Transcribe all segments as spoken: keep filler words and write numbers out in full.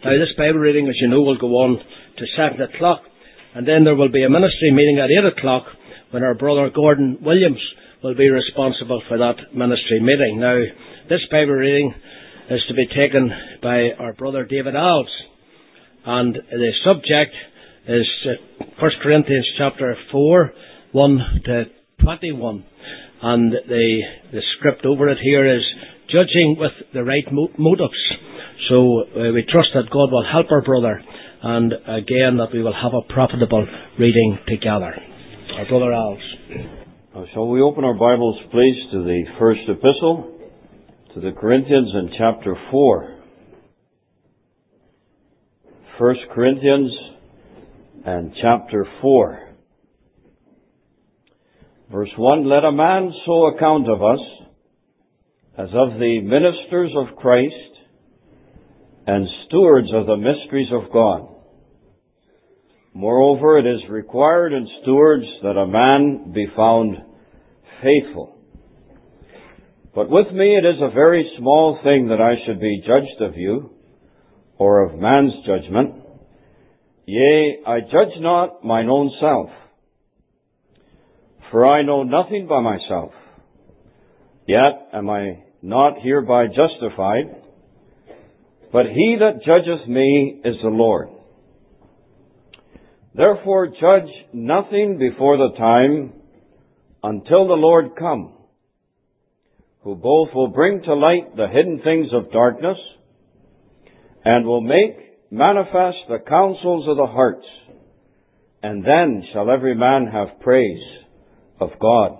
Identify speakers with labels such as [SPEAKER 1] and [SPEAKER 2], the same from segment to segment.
[SPEAKER 1] Now, this Bible reading, as you know, will go on to seven o'clock, and then there will be a ministry meeting at eight o'clock when our brother Gordon Williams will be responsible for that ministry meeting. Now, this Bible reading is to be taken by our brother David Alves, and the subject is First Corinthians chapter four, one to twenty-one, and the, the script over it here is judging with the right mo- motives. So uh, we trust that God will help our brother, and again that we will have a profitable reading together. Our brother Alves.
[SPEAKER 2] Uh, shall we open our Bibles, please, to the first epistle to the Corinthians in chapter four. First Corinthians and chapter four. Verse one, let a man so account of us as of the ministers of Christ and stewards of the mysteries of God. Moreover, it is required in stewards that a man be found faithful. But with me it is a very small thing that I should be judged of you, or of man's judgment. Yea, I judge not mine own self. For I know nothing by myself. Yet am I not hereby justified, but he that judgeth me is the Lord. Therefore judge nothing before the time until the Lord come, who both will bring to light the hidden things of darkness and will make manifest the counsels of the hearts, and then shall every man have praise of God.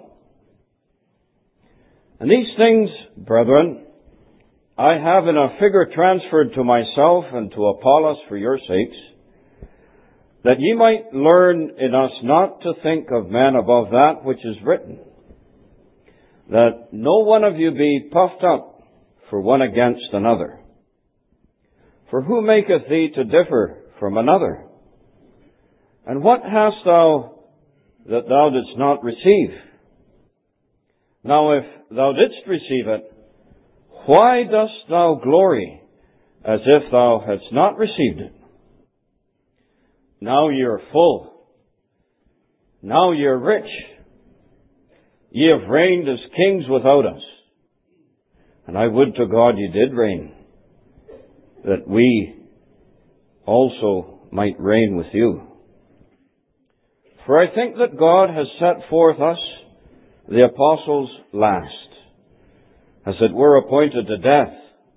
[SPEAKER 2] And these things, brethren, I have in a figure transferred to myself and to Apollos for your sakes, that ye might learn in us not to think of men above that which is written, that no one of you be puffed up for one against another. For who maketh thee to differ from another? And what hast thou that thou didst not receive? Now if thou didst receive it, why dost thou glory as if thou hadst not received it? Now ye are full. Now ye are rich. Ye have reigned as kings without us. And I would to God ye did reign, that we also might reign with you. For I think that God has set forth us, the apostles, last, as it were appointed to death.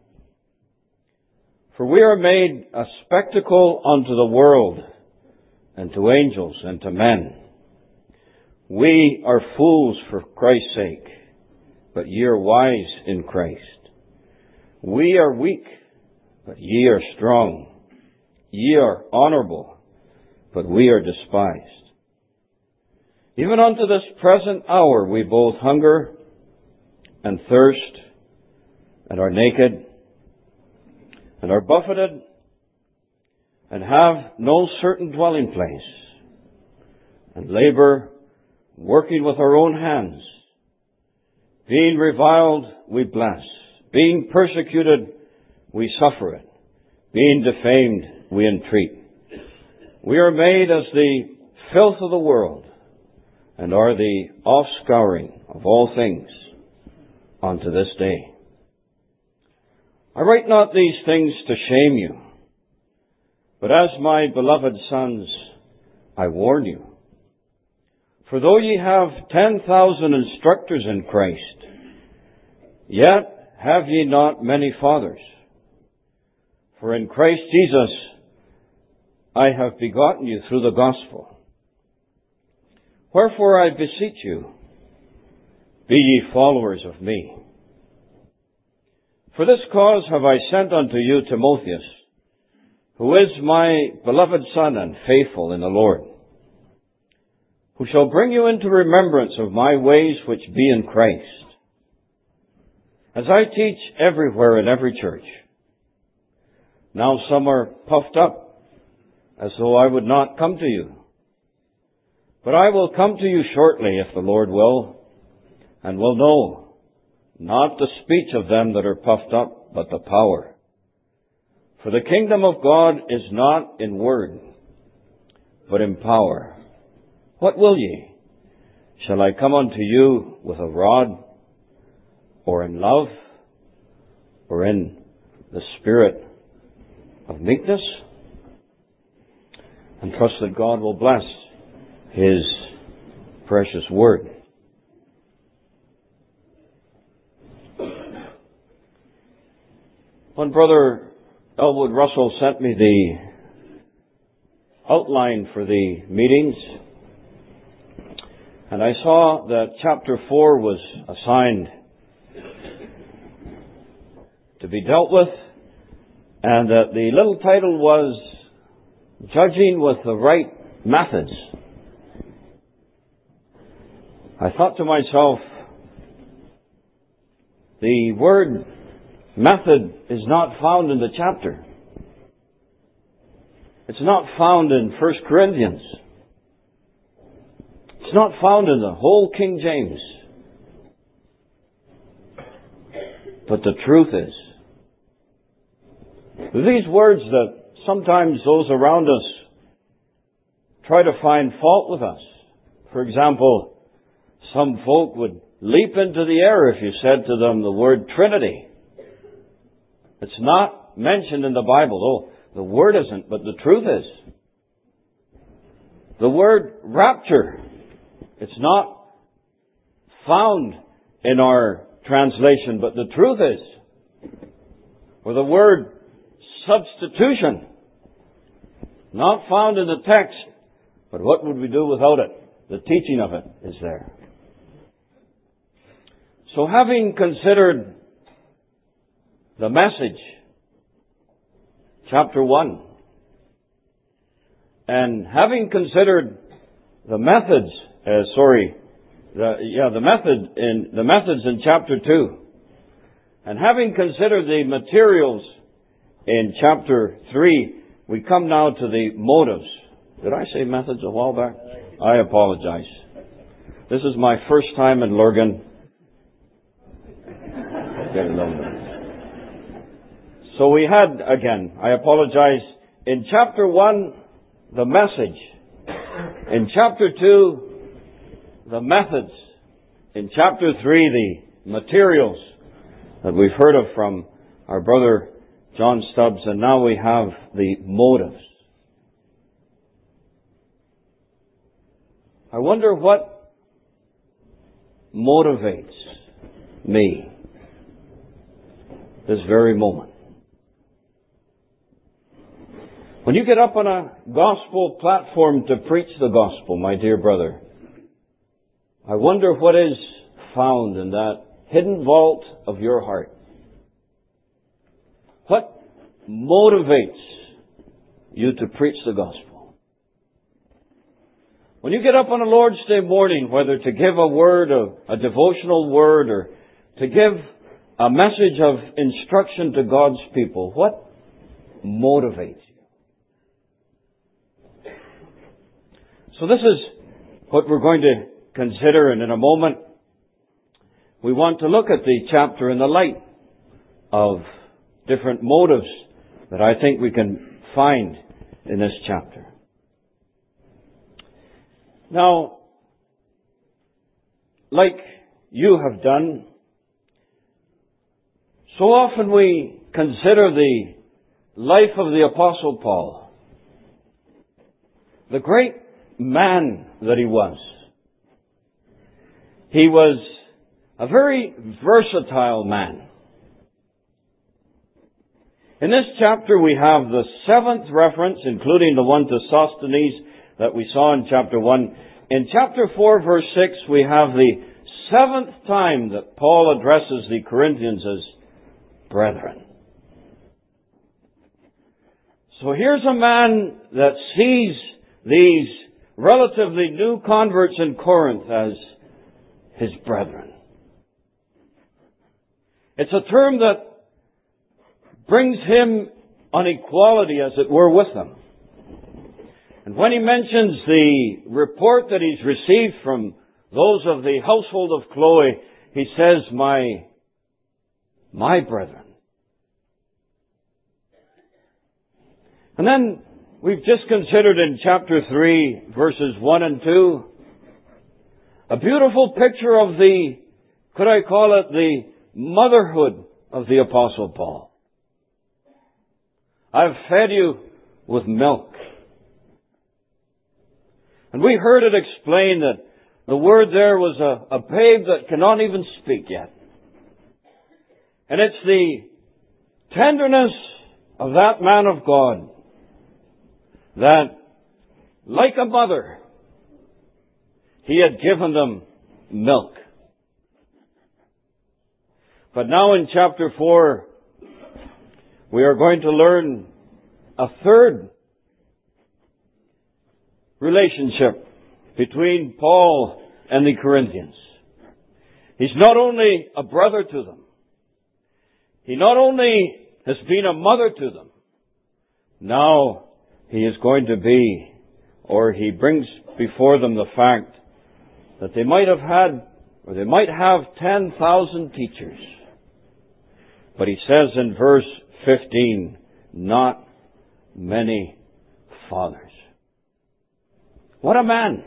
[SPEAKER 2] For we are made a spectacle unto the world, and to angels, and to men. We are fools for Christ's sake, but ye are wise in Christ. We are weak, but ye are strong. Ye are honorable, but we are despised. Even unto this present hour we both hunger and thirst, and are naked, and are buffeted, and have no certain dwelling place, and labor, working with our own hands. Being reviled, we bless. Being persecuted, we suffer it. Being defamed, we entreat. We are made as the filth of the world, and are the offscouring of all things unto this day. I write not these things to shame you, but as my beloved sons, I warn you. For though ye have ten thousand instructors in Christ, yet have ye not many fathers. For in Christ Jesus I have begotten you through the gospel. Wherefore I beseech you, be ye followers of me. For this cause have I sent unto you Timotheus, who is my beloved son and faithful in the Lord, who shall bring you into remembrance of my ways which be in Christ, as I teach everywhere in every church. Now some are puffed up, as though I would not come to you. But I will come to you shortly, if the Lord will, and will know, not the speech of them that are puffed up, but the power. For the kingdom of God is not in word, but in power. What will ye? Shall I come unto you with a rod, or in love, or in the spirit of meekness? And trust that God will bless His precious word. When Brother Elwood Russell sent me the outline for the meetings, and I saw that chapter four was assigned to be dealt with, and that the little title was Judging with the Right Methods. I thought to myself, the word method is not found in the chapter. It's not found in First Corinthians. It's not found in the whole King James. But the truth is, these words that sometimes those around us try to find fault with us. For example, some folk would leap into the air if you said to them the word Trinity. It's not mentioned in the Bible. Oh, the word isn't, but the truth is. The word rapture, it's not found in our translation, but the truth is. Or the word substitution, not found in the text, but what would we do without it? The teaching of it is there. So having considered the message, chapter one, and having considered the methods, uh, sorry, the, yeah, the method in the methods in chapter two, and having considered the materials in chapter three, we come now to the motives. Did I say methods a while back? I apologize. This is my first time in Lurgan. Get a little bit. So we had, again, I apologize, in chapter one, the message. In chapter two, the methods. In chapter three, the materials that we've heard of from our brother John Stubbs, and now we have the motives. I wonder what motivates me this very moment. When you get up on a gospel platform to preach the gospel, my dear brother, I wonder what is found in that hidden vault of your heart. What motivates you to preach the gospel? When you get up on a Lord's Day morning, whether to give a word, a, a devotional word, or to give a message of instruction to God's people, what motivates you? So this is what we're going to consider, and in a moment we want to look at the chapter in the light of different motives that I think we can find in this chapter. Now, like you have done, so often we consider the life of the Apostle Paul, the great man that he was. He was a very versatile man. In this chapter we have the seventh reference, including the one to Sosthenes that we saw in chapter one. In chapter four, verse six, we have the seventh time that Paul addresses the Corinthians as brethren. So here's a man that sees these relatively new converts in Corinth as his brethren. It's a term that brings him on equality, as it were, with them. And when he mentions the report that he's received from those of the household of Chloe, he says, my, my brethren. And then we've just considered in chapter three, verses one and two, a beautiful picture of the, could I call it, the motherhood of the Apostle Paul. I've fed you with milk. And we heard it explained that the word there was a, a babe that cannot even speak yet. And it's the tenderness of that man of God that, like a mother, he had given them milk. But now in chapter four, we are going to learn a third relationship between Paul and the Corinthians. He's not only a brother to them, he not only has been a mother to them, now he is going to be, or he brings before them the fact that they might have had, or they might have ten thousand teachers. But he says in verse fifteen, not many fathers. What a man!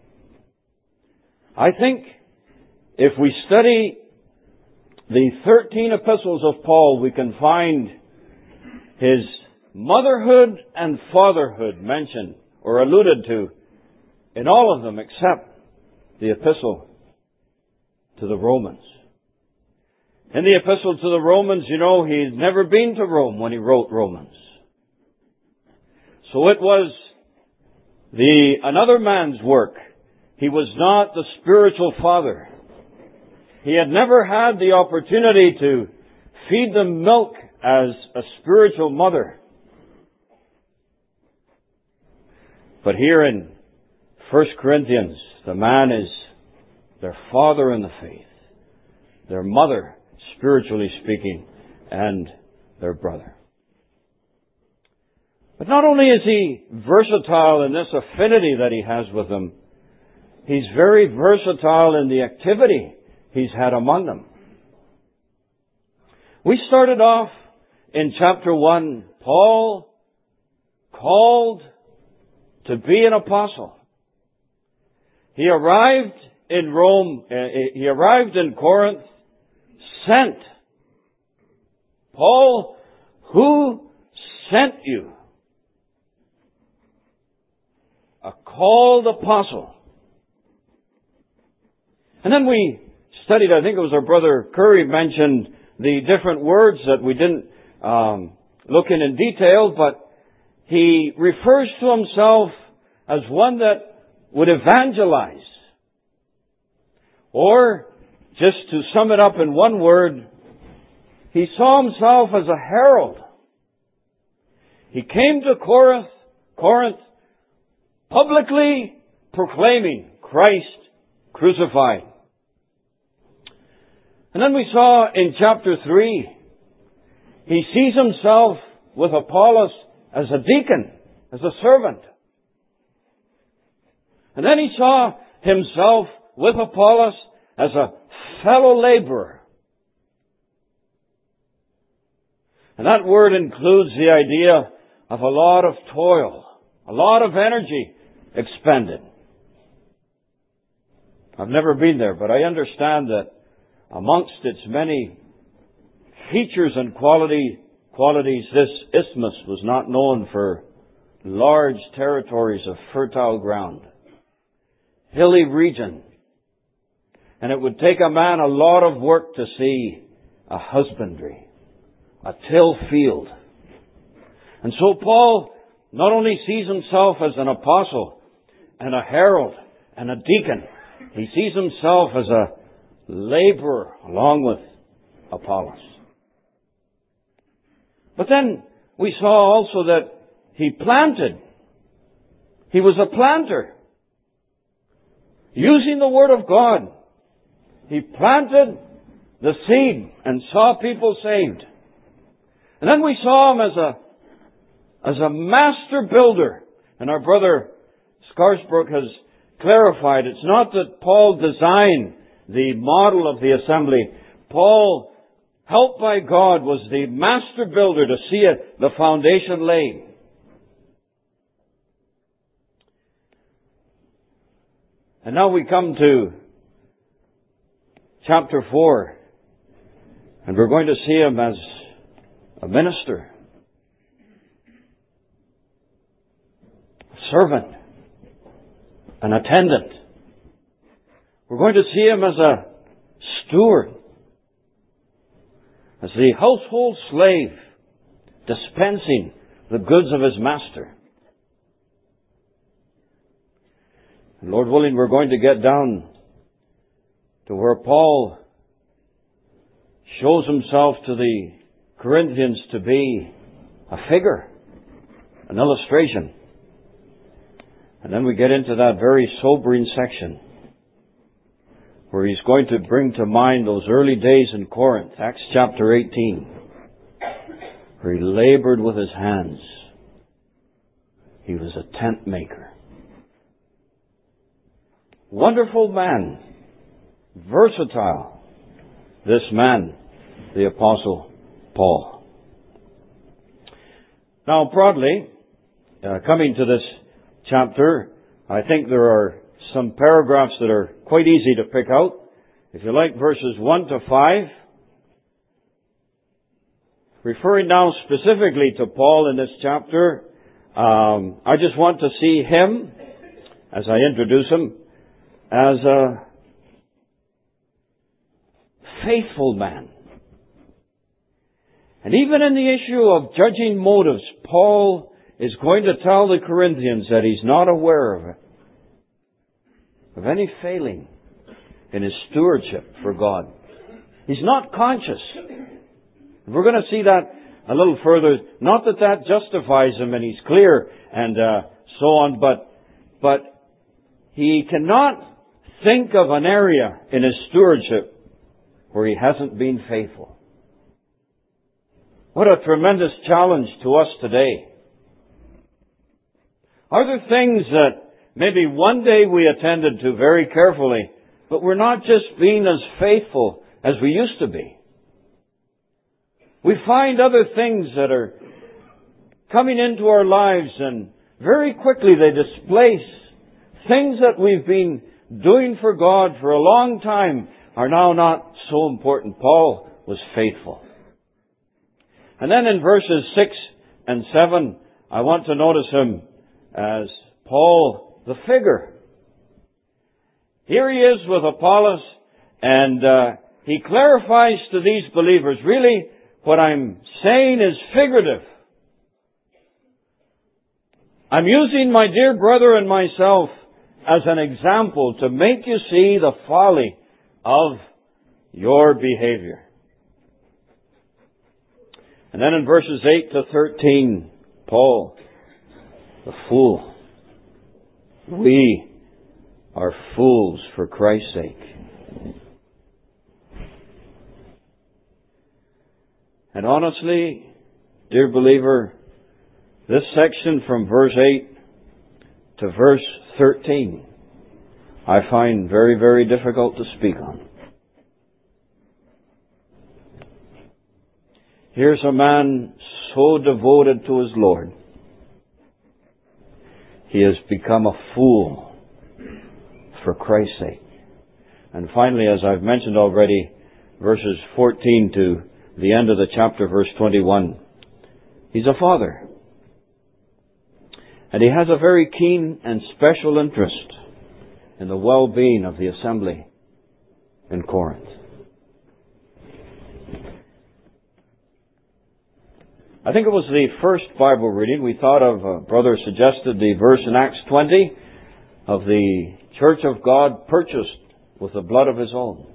[SPEAKER 2] I think if we study the thirteen epistles of Paul, we can find his motherhood and fatherhood mentioned or alluded to in all of them except the epistle to the Romans. In the epistle to the Romans, you know, he'd never been to Rome when he wrote Romans. So it was the another man's work. He was not the spiritual father. He had never had the opportunity to feed them milk as a spiritual mother. But here in First Corinthians, the man is their father in the faith, their mother, spiritually speaking, and their brother. But not only is he versatile in this affinity that he has with them, he's very versatile in the activity he's had among them. We started off in chapter one, Paul called to be an apostle. He arrived in Rome, uh, he arrived in Corinth, sent. Paul, who sent you? A called apostle. And then we studied, I think it was our brother Curry mentioned the different words that we didn't um, look in in detail, but he refers to himself as one that would evangelize. Or, just to sum it up in one word, he saw himself as a herald. He came to Corinth, Corinth, publicly proclaiming Christ crucified. And then we saw in chapter three, he sees himself with Apollos as a deacon, as a servant. And then he saw himself with Apollos as a fellow laborer. And that word includes the idea of a lot of toil, a lot of energy expended. I've never been there, but I understand that amongst its many features and quality, qualities, this isthmus was not known for large territories of fertile ground, hilly region. And it would take a man a lot of work to see a husbandry, a till field. And so Paul not only sees himself as an apostle and a herald and a deacon, he sees himself as a laborer along with Apollos. But then we saw also that he planted. He was a planter. Using the Word of God, he planted the seed and saw people saved. And then we saw him as a as a master builder. And our brother Scarsbrook has clarified, it's not that Paul designed the model of the assembly. Paul, helped by God, was the master builder to see it, the foundation laid. And now we come to chapter four. And we're going to see him as a minister, a servant, an attendant. We're going to see him as a steward, as the household slave, dispensing the goods of his master. And Lord willing, we're going to get down to where Paul shows himself to the Corinthians to be a figure, an illustration. And then we get into that very sobering section where he's going to bring to mind those early days in Corinth, Acts chapter eighteen, where he labored with his hands. He was a tent maker. Wonderful man, versatile, this man, the Apostle Paul. Now, broadly, uh, coming to this chapter, I think there are some paragraphs that are quite easy to pick out. If you like, verses one to five. Referring now specifically to Paul in this chapter, um, I just want to see him, as I introduce him, as a faithful man. And even in the issue of judging motives, Paul is going to tell the Corinthians that he's not aware of it, of any failing in his stewardship for God. He's not conscious. We're going to see that a little further. Not that that justifies him and he's clear and uh, so on, but but he cannot think of an area in his stewardship where he hasn't been faithful. What a tremendous challenge to us today. Are there things that maybe one day we attended to very carefully, but we're not just being as faithful as we used to be? We find other things that are coming into our lives and very quickly they displace things that we've been doing for God for a long time are now not so important. Paul was faithful. And then in verses six and seven, I want to notice him as Paul the figure. Here he is with Apollos, and uh, he clarifies to these believers, really, what I'm saying is figurative. I'm using my dear brother and myself as an example to make you see the folly of your behavior. And then in verses eight to thirteen, Paul, the fool. We are fools for Christ's sake. And honestly, dear believer, this section from verse eight to verse thirteen, I find very, very difficult to speak on. Here's a man so devoted to his Lord. He has become a fool for Christ's sake. And finally, as I've mentioned already, verses fourteen to the end of the chapter, verse twenty-one, he's a father. And he has a very keen and special interest in the well-being of the assembly in Corinth. I think it was the first Bible reading we thought of. A brother suggested the verse in Acts twenty of the church of God purchased with the blood of his own.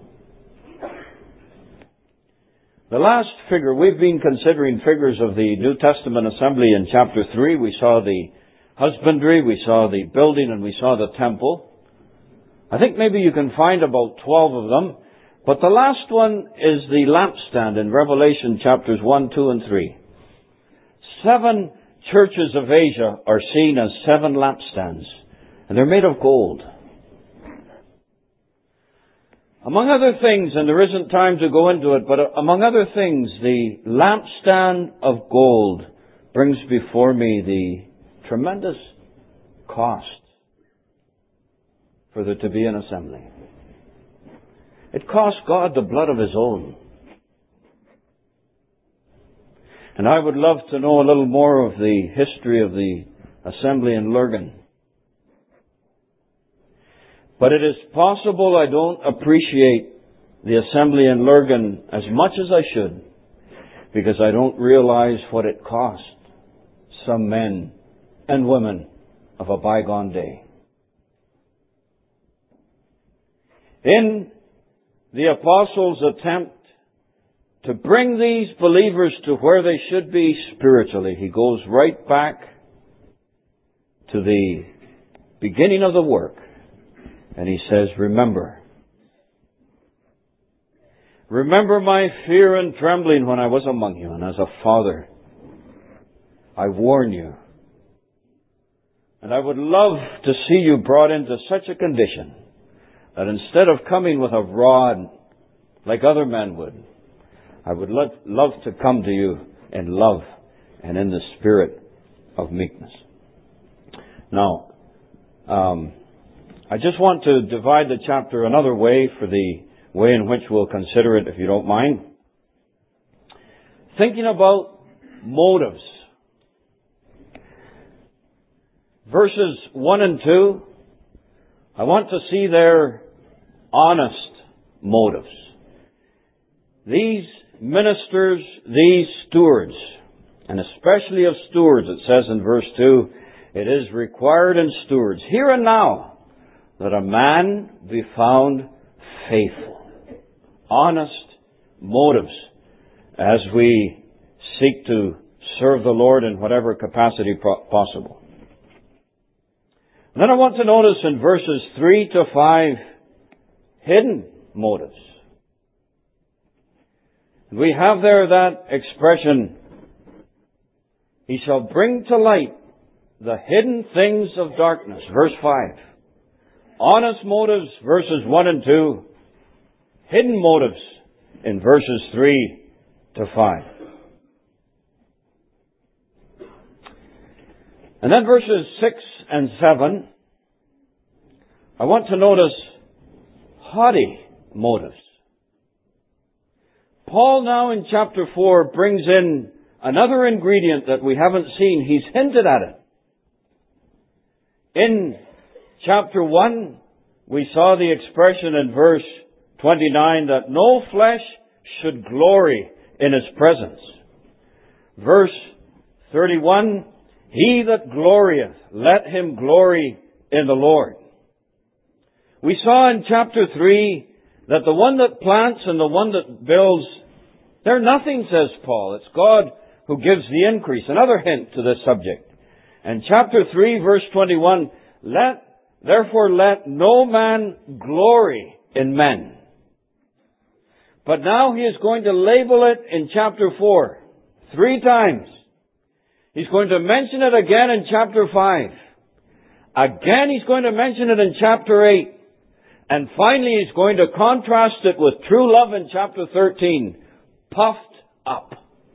[SPEAKER 2] The last figure, we've been considering figures of the New Testament assembly in chapter three. We saw the husbandry, we saw the building, and we saw the temple. I think maybe you can find about twelve of them. But the last one is the lampstand in Revelation chapters one, two, and three. Seven churches of Asia are seen as seven lampstands, and they're made of gold. Among other things, and there isn't time to go into it, but among other things, the lampstand of gold brings before me the tremendous cost for there to be an assembly. It cost God the blood of His own. And I would love to know a little more of the history of the assembly in Lurgan. But it is possible I don't appreciate the assembly in Lurgan as much as I should, because I don't realize what it cost some men and women of a bygone day. In the apostles' attempt to bring these believers to where they should be spiritually, he goes right back to the beginning of the work, and he says, remember. Remember my fear and trembling when I was among you, and as a father, I warn you. And I would love to see you brought into such a condition that instead of coming with a rod like other men would, I would love, love to come to you in love and in the spirit of meekness. Now, um, I just want to divide the chapter another way for the way in which we'll consider it, if you don't mind. Thinking about motives. Verses one and two, I want to see their honest motives. These ministers, these stewards, and especially of stewards, it says in verse two, it is required in stewards, here and now, that a man be found faithful. Honest motives as we seek to serve the Lord in whatever capacity possible. Then I want to notice in verses three to five, hidden motives. We have there that expression, He shall bring to light the hidden things of darkness. Verse five. Honest motives, verses one and two. Hidden motives in verses three to five. And then verses six and seven, I want to notice haughty motives. Paul now in chapter four brings in another ingredient that we haven't seen. He's hinted at it. In chapter one, we saw the expression in verse twenty-nine that no flesh should glory in His presence. Verse thirty-one, he that glorieth, let him glory in the Lord. We saw in chapter three that the one that plants and the one that builds, they're nothing, says Paul. It's God who gives the increase. Another hint to this subject. And chapter three, verse twenty-one, let, therefore let no man glory in men. But now he is going to label it in chapter four, three times. He's going to mention it again in chapter five. Again he's going to mention it in chapter eight. And finally he's going to contrast it with true love in chapter thirteen. Puffed up.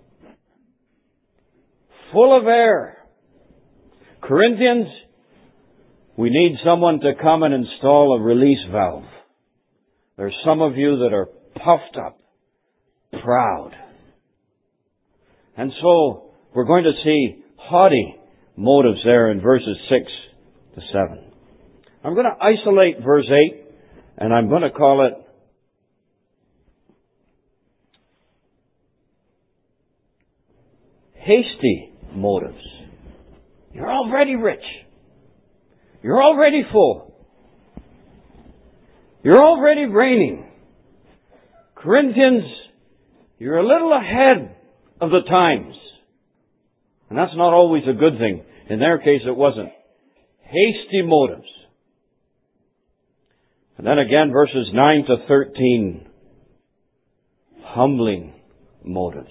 [SPEAKER 2] Full of air. Corinthians, we need someone to come and install a release valve. There's some of you that are puffed up, proud. And so we're going to see haughty motives there in verses six to seven. I'm going to isolate verse eight, and I'm going to call it hasty motives. You're already rich. You're already full. You're already reigning. Corinthians, you're a little ahead of the times. And that's not always a good thing. In their case, it wasn't. Hasty motives. And then again, verses nine to thirteen. Humbling motives.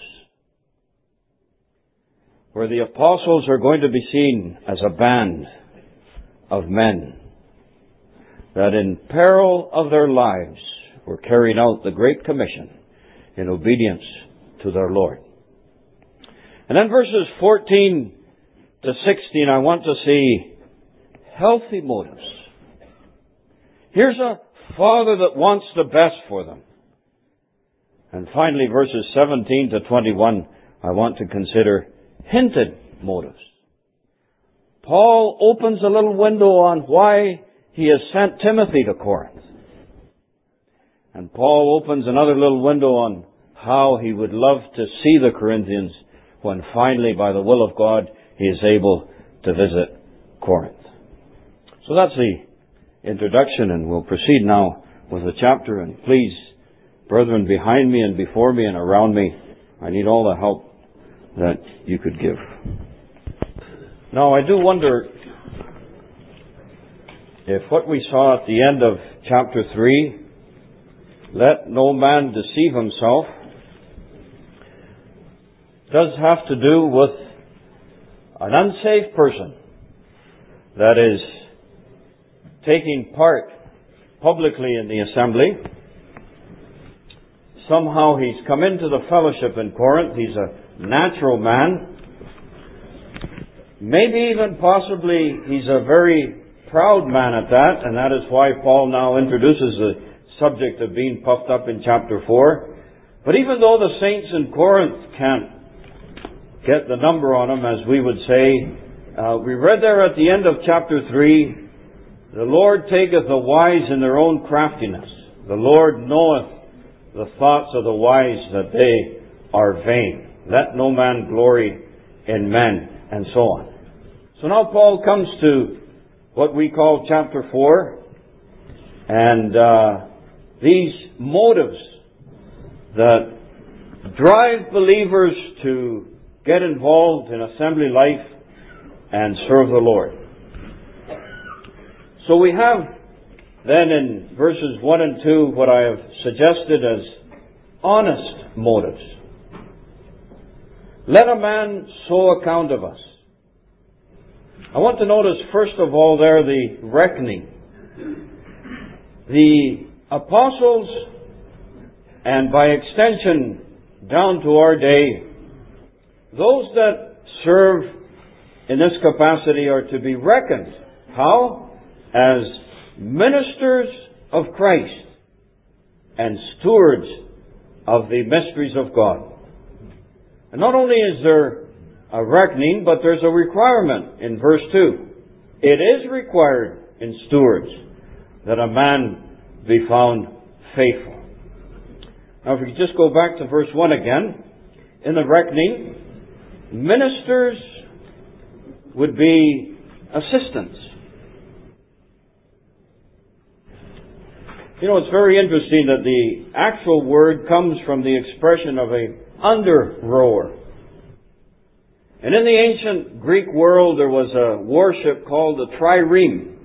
[SPEAKER 2] Where the apostles are going to be seen as a band of men that in peril of their lives were carrying out the Great Commission in obedience to their Lord. And then verses fourteen to sixteen, I want to see healthy motives. Here's a father that wants the best for them. And finally, verses seventeen to twenty-one, I want to consider hinted motives. Paul opens a little window on why he has sent Timothy to Corinth. And Paul opens another little window on how he would love to see the Corinthians when finally, by the will of God, he is able to visit Corinth. So that's the introduction, and we'll proceed now with the chapter. And please, brethren behind me and before me and around me, I need all the help that you could give. Now, I do wonder if what we saw at the end of chapter three, let no man deceive himself, does have to do with an unsafe person that is taking part publicly in the assembly. Somehow he's come into the fellowship in Corinth. He's a natural man. Maybe even possibly he's a very proud man at that, and that is why Paul now introduces the subject of being puffed up in chapter four. But even though the saints in Corinth can't get the number on them, as we would say, uh, we read there at the end of chapter three, the Lord taketh the wise in their own craftiness. The Lord knoweth the thoughts of the wise, that they are vain. Let no man glory in men, and so on. So now Paul comes to what we call chapter four, and uh, these motives that drive believers to get involved in assembly life and serve the Lord. So we have then in verses one and two what I have suggested as honest motives. Let a man so account of us. I want to notice first of all there the reckoning. The apostles, and by extension down to our day, those that serve in this capacity are to be reckoned. How? As ministers of Christ and stewards of the mysteries of God. And not only is there a reckoning, but there's a requirement in verse two. It is required in stewards that a man be found faithful. Now if we just go back to verse one again, in the reckoning, ministers would be assistants. You know, it's very interesting that the actual word comes from the expression of a under-rower. And in the ancient Greek world, there was a warship called the trireme.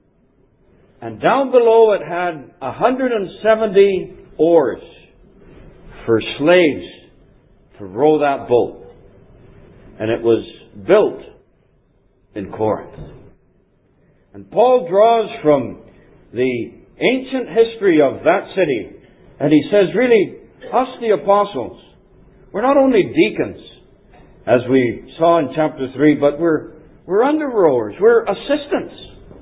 [SPEAKER 2] And down below it had one hundred seventy oars for slaves to row that boat. And it was built in Corinth. And Paul draws from the ancient history of that city, and he says, really, us the apostles, we're not only deacons, as we saw in chapter three, but we're, we're under-rowers, we're assistants.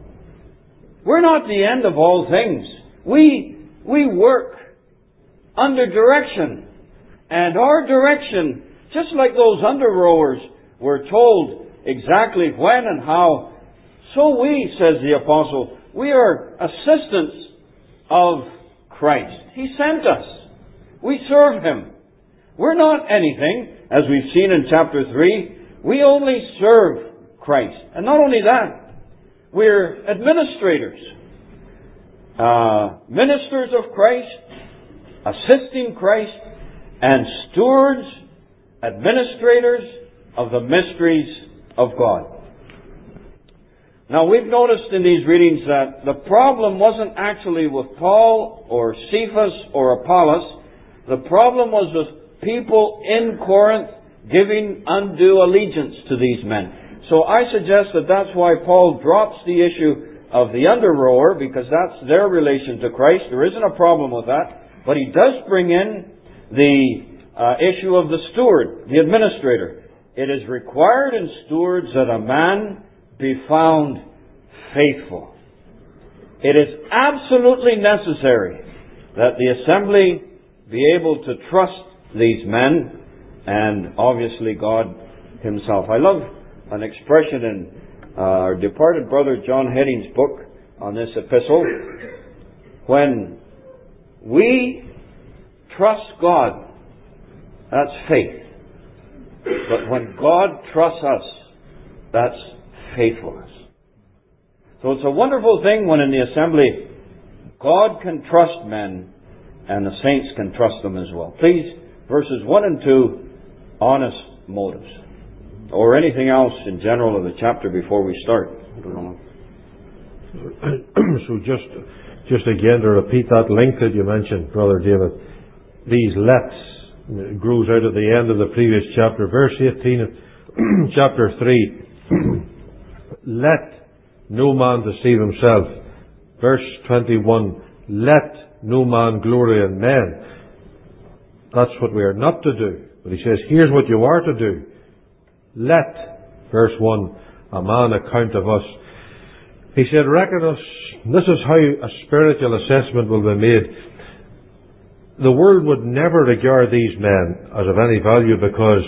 [SPEAKER 2] We're not the end of all things. We, we work under direction. And our direction, just like those under-rowers were told exactly when and how, so we, says the apostle, we are assistants of Christ. He sent us. We serve Him. We're not anything, as we've seen in chapter three. We only serve Christ. And not only that, we're administrators. Uh, ministers of Christ, assisting Christ, and stewards, administrators of the mysteries of God. Now, we've noticed in these readings that the problem wasn't actually with Paul or Cephas or Apollos. The problem was with people in Corinth giving undue allegiance to these men. So I suggest that that's why Paul drops the issue of the under-rower, because that's their relation to Christ. There isn't a problem with that. But he does bring in the uh, issue of the steward, the administrator. It is required in stewards that a man be found faithful. It is absolutely necessary that the assembly be able to trust these men and obviously God Himself. I love an expression in uh, our departed brother John Heading's book on this epistle. When we trust God, that's faith. But when God trusts us, that's faithfulness. So it's a wonderful thing when in the assembly God can trust men and the saints can trust them as well. Please, verses one and two, honest motives. Or anything else in general of the chapter before we start. I don't know.
[SPEAKER 3] So just just again to repeat that link that you mentioned, Brother David, these lets grows out of the end of the previous chapter. Verse eighteen of chapter three. Let no man deceive himself. Verse twenty-one. Let no man glory in men. That's what we are not to do. But he says, here's what you are to do. Let, verse one, a man account of us. He said, reckon us. This is how a spiritual assessment will be made. The world would never regard these men as of any value because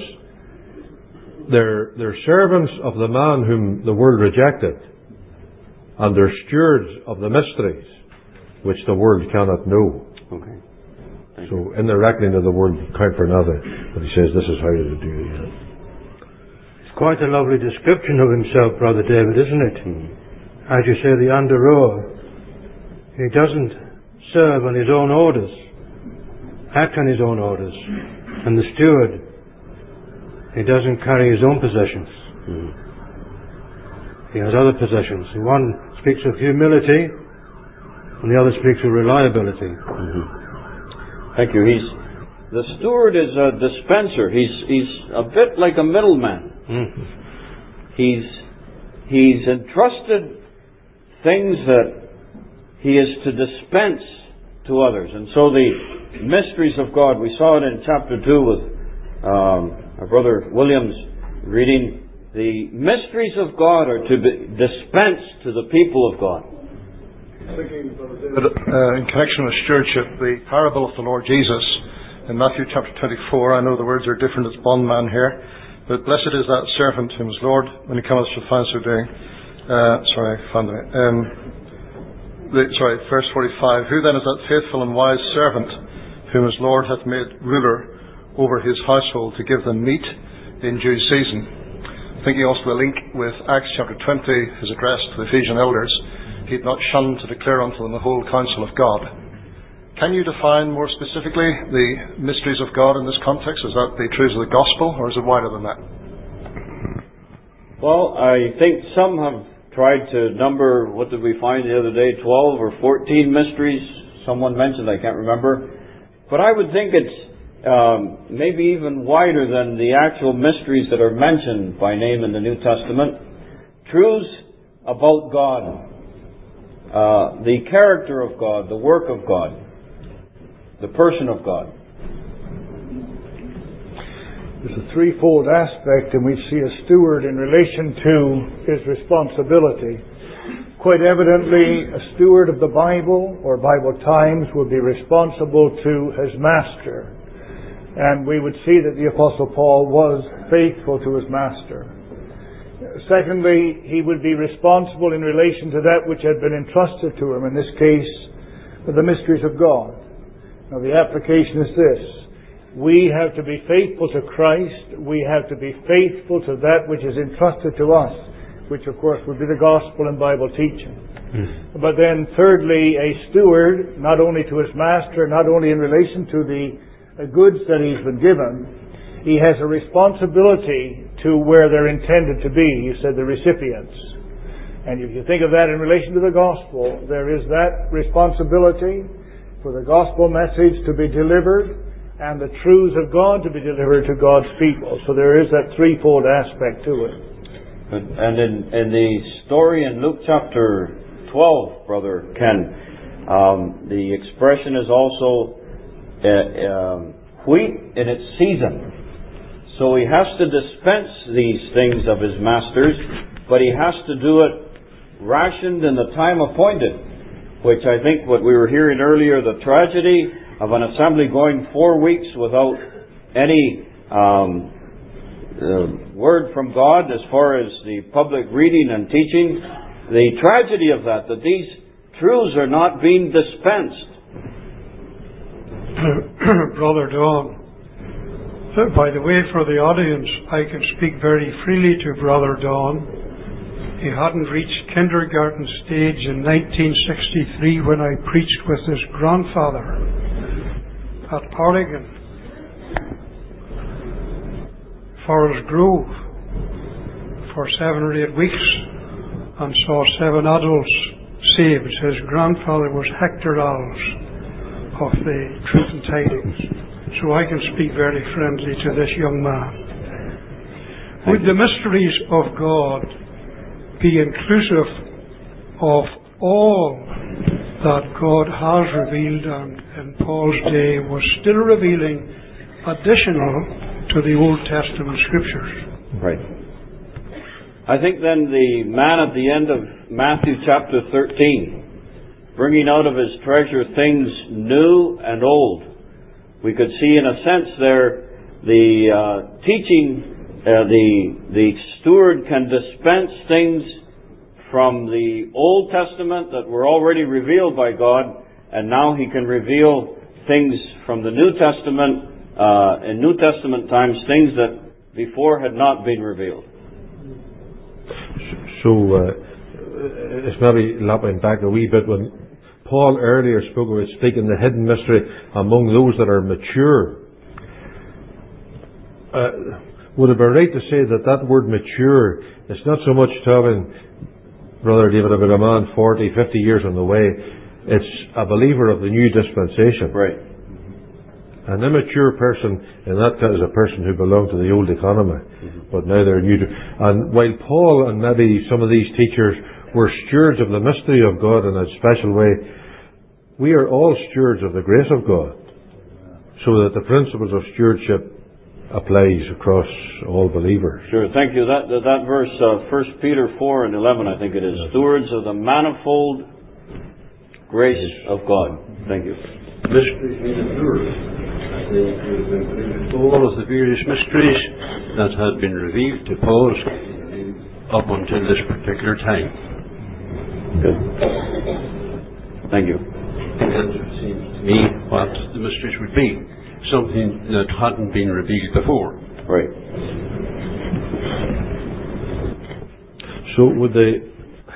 [SPEAKER 3] they're, they're servants of the man whom the world rejected, and they're stewards of the mysteries which the world cannot know.
[SPEAKER 2] Okay. Thank
[SPEAKER 3] so
[SPEAKER 2] you.
[SPEAKER 3] In the reckoning of the world count for nothing. But he says this is how to do it.
[SPEAKER 4] It's quite a lovely description of himself, Brother David, isn't it?
[SPEAKER 2] Mm-hmm.
[SPEAKER 4] As you say, the under rower. He doesn't serve on his own orders, act on his own orders. And the steward, he doesn't carry his own possessions.
[SPEAKER 2] Mm-hmm.
[SPEAKER 4] He has other possessions. One speaks of humility, and the other speaks of reliability.
[SPEAKER 2] Mm-hmm. Thank you. He's the steward is a dispenser. He's he's a bit like a middleman.
[SPEAKER 4] Mm.
[SPEAKER 2] He's he's entrusted things that he is to dispense to others, and so the mysteries of God. We saw it in chapter two with um, our brother Williams reading. The mysteries of God are to be dispensed to the people of God.
[SPEAKER 5] But, uh, in connection with stewardship, the parable of the Lord Jesus in Matthew chapter twenty-four, I know the words are different, it's bondman here, but blessed is that servant whom his Lord, when he cometh, shall find so doing. Uh, sorry, I found it. Um, the, sorry, verse forty-five. Who then is that faithful and wise servant whom his Lord hath made ruler over his household to give them meat in due season? Thinking also the link with Acts chapter twenty, his address to the Ephesian elders. He had not shunned to declare unto them the whole counsel of God. Can you define more specifically the mysteries of God in this context? Is that the truths of the gospel, or is it wider than that?
[SPEAKER 2] Well, I think some have tried to number, what did we find the other day, twelve or fourteen mysteries? Someone mentioned, I can't remember. But I would think it's um, maybe even wider than the actual mysteries that are mentioned by name in the New Testament. Truths about God. Uh, the character of God, the work of God, the person of God.
[SPEAKER 6] There's a threefold aspect, and we see a steward in relation to his responsibility. Quite evidently, a steward of the Bible or Bible times would be responsible to his master. And we would see that the Apostle Paul was faithful to his master. Secondly, he would be responsible in relation to that which had been entrusted to him, in this case, the mysteries of God. Now, the application is this. We have to be faithful to Christ. We have to be faithful to that which is entrusted to us, which, of course, would be the gospel and Bible teaching. Mm. But then, thirdly, a steward, not only to his master, not only in relation to the goods that he's been given, he has a responsibility to where they're intended to be. You said the recipients. And if you think of that in relation to the gospel, there is that responsibility for the gospel message to be delivered and the truths of God to be delivered to God's people. So there is that threefold aspect to it.
[SPEAKER 2] And in, in the story in Luke chapter twelve, Brother Ken, um, the expression is also uh, uh, wheat in its season. So he has to dispense these things of his masters, but he has to do it rationed in the time appointed. which I think what we were hearing earlier, the tragedy of an assembly going four weeks without any um, uh, word from God as far as the public reading and teaching, the tragedy of that, that these truths are not being dispensed.
[SPEAKER 7] Brother Don, by the way, for the audience, I can speak very freely to Brother Don. He hadn't reached kindergarten stage in nineteen sixty-three when I preached with his grandfather at Oregon, Forest Grove, for seven or eight weeks, and saw seven adults saved. His grandfather was Hector Alves of the Truth and Tidings, so I can speak very friendly to this young man. Would the mysteries of God be inclusive of all that God has revealed and in Paul's day was still revealing additional to the Old Testament Scriptures?
[SPEAKER 2] Right. I think then the man at the end of Matthew chapter thirteen, bringing out of his treasure things new and old. We could see in a sense there the uh, teaching, uh, the the steward can dispense things from the Old Testament that were already revealed by God, and now he can reveal things from the New Testament, uh, in New Testament times, things that before had not been revealed.
[SPEAKER 3] So, uh, it's maybe lapping back a wee bit when Paul earlier spoke about speaking the hidden mystery among those that are mature. Uh, would it be right to say that that word mature is not so much talking, Brother David, about a man forty, fifty years on the way. It's a believer of the new dispensation.
[SPEAKER 2] Right.
[SPEAKER 3] An immature person in that case is a person who belonged to the old economy, mm-hmm. but now they're new to. And while Paul and maybe some of these teachers were stewards of the mystery of God in a special way, we are all stewards of the grace of God, so that the principles of stewardship applies across all believers.
[SPEAKER 2] Sure, thank you. That that, that verse, uh, First Peter four and eleven, I think it is. Yeah. Stewards of the manifold grace of God. Thank you.
[SPEAKER 8] Mysteries mean stewards. All of the various mysteries that had been revealed to Paul up until this particular time.
[SPEAKER 2] Good. Thank you.
[SPEAKER 8] And it seems to me what the mysteries would be. Something that hadn't been revealed before.
[SPEAKER 2] Right.
[SPEAKER 3] So would they,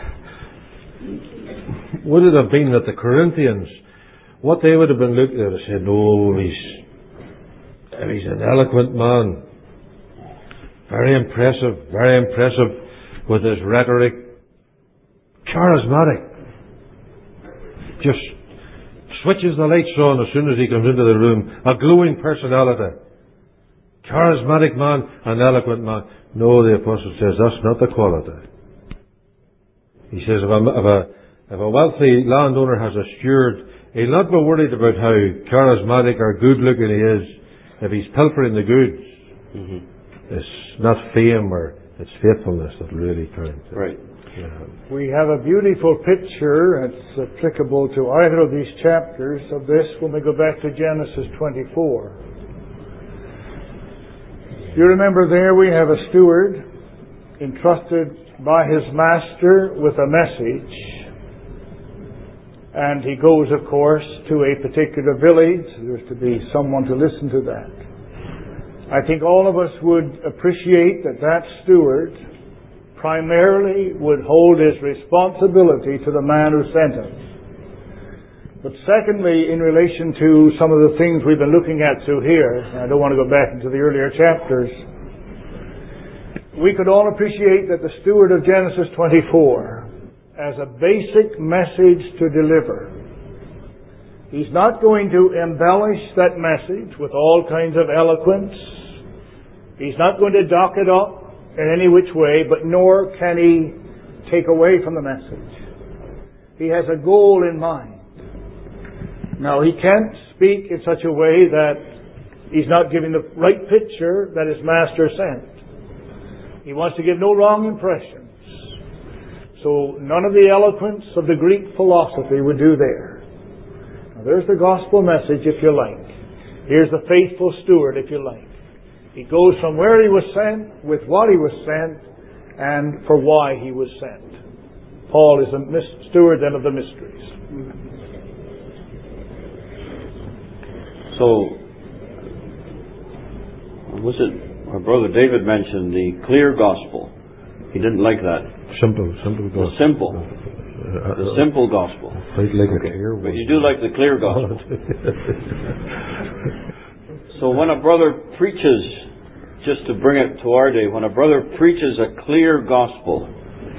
[SPEAKER 3] would it have been that the Corinthians, what they would have been looking at and said, no, he's he's an eloquent man, very impressive, very impressive with his rhetoric, charismatic, just switches the lights on as soon as he comes into the room, a glowing personality, charismatic man, an eloquent man. No, the apostle says that's not the quality. He says if a, if a, if a wealthy landowner has a steward, he'll not be worried about how charismatic or good looking he is. If he's pilfering the goods, mm-hmm. it's not fame or it's faithfulness that really counts.
[SPEAKER 2] Right.
[SPEAKER 3] Yeah.
[SPEAKER 6] We have a beautiful picture that's applicable to either of these chapters of this when we go back to Genesis twenty-four. You remember there we have a steward entrusted by his master with a message, and he goes, of course, to a particular village. There's to be someone to listen to that. I think all of us would appreciate that that steward primarily would hold his responsibility to the man who sent him. But secondly, in relation to some of the things we've been looking at through here, and I don't want to go back into the earlier chapters, we could all appreciate that the steward of Genesis twenty-four as a basic message to deliver. He's not going to embellish that message with all kinds of eloquence. He's not going to dock it up in any which way, but nor can he take away from the message. He has a goal in mind. Now, he can't speak in such a way that he's not giving the right picture that his master sent. He wants to give no wrong impressions. So none of the eloquence of the Greek philosophy would do there. Now there's the gospel message, if you like. Here's the faithful steward, if you like. He goes from where he was sent, with what he was sent, and for why he was sent. Paul is a steward then of the mysteries.
[SPEAKER 2] So, was it, our brother David mentioned the clear gospel. He didn't like that.
[SPEAKER 3] Simple, simple gospel.
[SPEAKER 2] The simple. The simple gospel.
[SPEAKER 3] I'd like a clear one.
[SPEAKER 2] But you do like the clear gospel. So when a brother preaches, just to bring it to our day, when a brother preaches a clear gospel,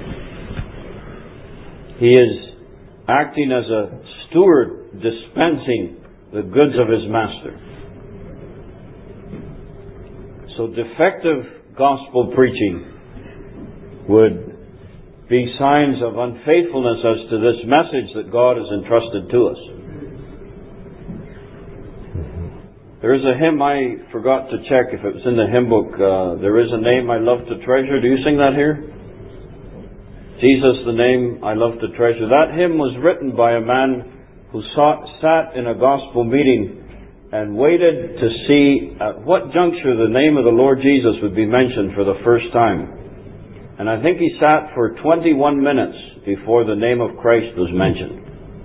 [SPEAKER 2] he is acting as a steward dispensing the goods of his master. So defective gospel preaching would be signs of unfaithfulness as to this message that God has entrusted to us. There is a hymn I forgot to check if it was in the hymn book. Uh, there is a name I love to treasure. Do you sing that here? Jesus, the name I love to treasure. That hymn was written by a man who sought, sat in a gospel meeting and waited to see at what juncture the name of the Lord Jesus would be mentioned for the first time. And I think he sat for twenty-one minutes before the name of Christ was mentioned.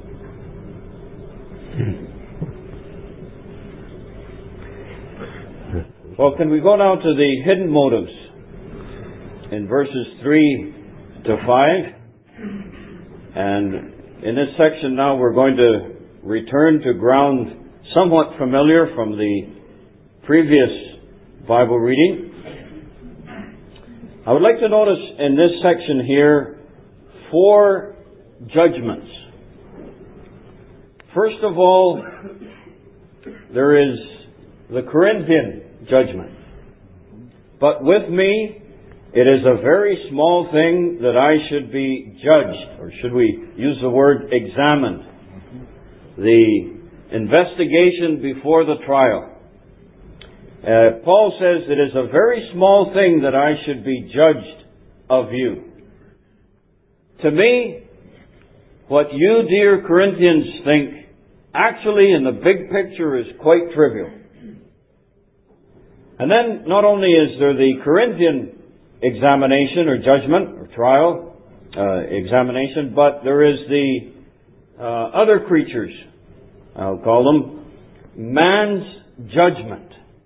[SPEAKER 2] Well, can we go now to the hidden motives in verses three to five? And in this section now we're going to return to ground somewhat familiar from the previous Bible reading. I would like to notice in this section here four judgments. First of all, there is the Corinthian judgment. But with me, it is a very small thing that I should be judged, or should we use the word examined. The investigation before the trial. Uh, Paul says it is a very small thing that I should be judged of you. To me, what you, dear Corinthians, think actually in the big picture is quite trivial. And then not only is there the Corinthian examination or judgment or trial uh, examination, but there is the uh, other creatures, I'll call them, man's judgment.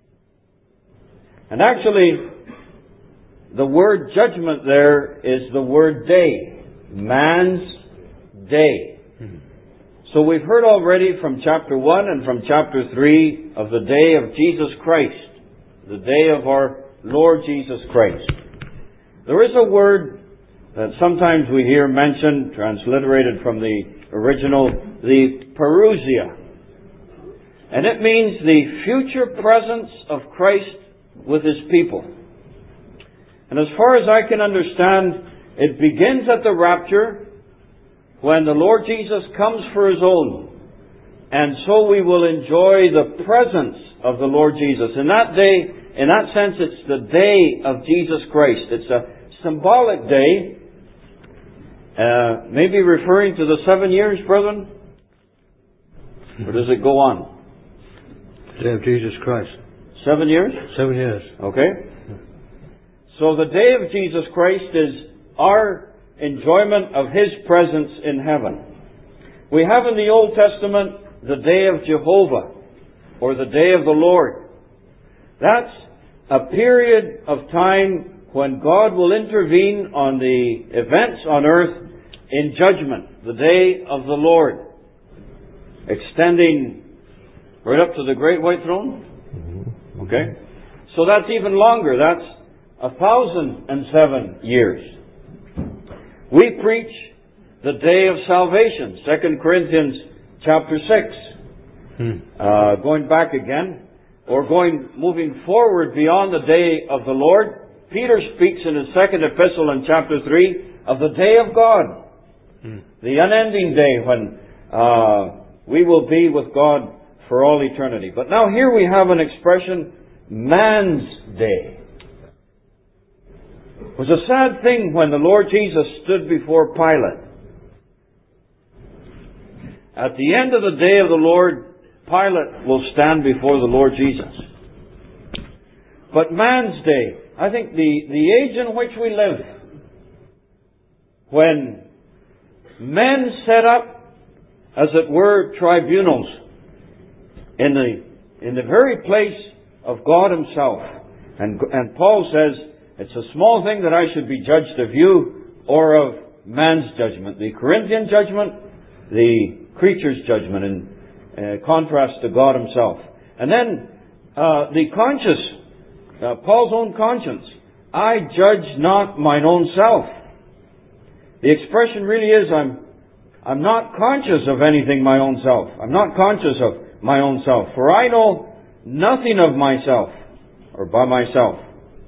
[SPEAKER 2] And actually, the word judgment there is the word day. Man's day. So we've heard already from chapter one and from chapter three of the day of Jesus Christ. The day of our Lord Jesus Christ. There is a word that sometimes we hear mentioned, transliterated from the original, the parousia. And it means the future presence of Christ with His people. And as far as I can understand, it begins at the rapture when the Lord Jesus comes for His own. And so we will enjoy the presence of the Lord Jesus. In that day, in that sense, it's the day of Jesus Christ. It's a symbolic day, uh, maybe referring to the seven years, brethren? Or does it go on?
[SPEAKER 4] The day of Jesus Christ.
[SPEAKER 2] Seven years?
[SPEAKER 4] Seven years.
[SPEAKER 2] Okay. So the day of Jesus Christ is our enjoyment of His presence in heaven. We have in the Old Testament the day of Jehovah, or the day of the Lord. That's a period of time when God will intervene on the events on earth in judgment, the day of the Lord, extending right up to the great white throne. Okay? So that's even longer. That's a thousand and seven years. We preach the day of salvation, Second Corinthians chapter six. Hmm. Uh, going back again, or going, moving forward beyond the day of the Lord, Peter speaks in his second epistle in chapter three of the day of God. Hmm. The unending day when uh, we will be with God for all eternity. But now here we have an expression, man's day. It was a sad thing when the Lord Jesus stood before Pilate. At the end of the day of the Lord, Pilate will stand before the Lord Jesus. But man's day, I think the, the age in which we live, when men set up, as it were, tribunals in the, in the very place of God Himself. And, and Paul says, it's a small thing that I should be judged of you or of man's judgment. The Corinthian judgment, the creature's judgment in uh, contrast to God Himself. And then uh, the conscience, uh, Paul's own conscience. I judge not mine own self. The expression really is, I'm, I'm not conscious of anything my own self. I'm not conscious of my own self. For I know nothing of myself, or by myself.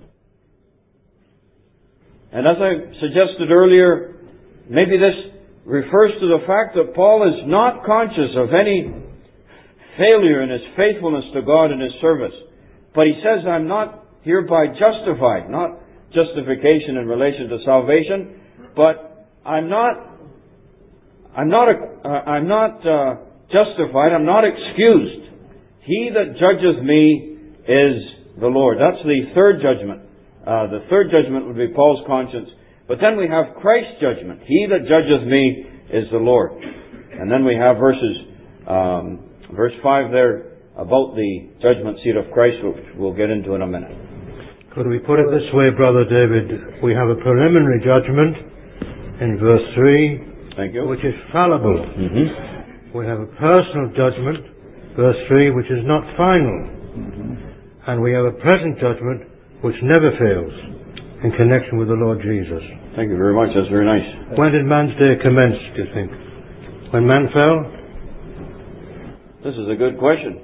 [SPEAKER 2] And as I suggested earlier, maybe this refers to the fact that Paul is not conscious of any failure in his faithfulness to God in his service. But he says, I'm not hereby justified. Not justification in relation to salvation, but I'm not, I'm not, uh, I'm not uh, justified. I'm not excused. He that judgeth me is the Lord. That's the third judgment. Uh, the third judgment would be Paul's conscience. But then we have Christ's judgment. He that judgeth me is the Lord. And then we have verses, um, verse five there about the judgment seat of Christ, which we'll get into in a minute.
[SPEAKER 4] Could we put it this way, Brother David? We have a preliminary judgment in verse three,
[SPEAKER 2] Thank you.
[SPEAKER 4] which is fallible.
[SPEAKER 2] Mm-hmm.
[SPEAKER 4] We have a personal judgment, verse three, which is not final. Mm-hmm. And we have a present judgment which never fails in connection with the Lord Jesus.
[SPEAKER 2] Thank you very much. That's very nice.
[SPEAKER 4] When did man's day commence, do you think? When man fell?
[SPEAKER 2] This is a good question.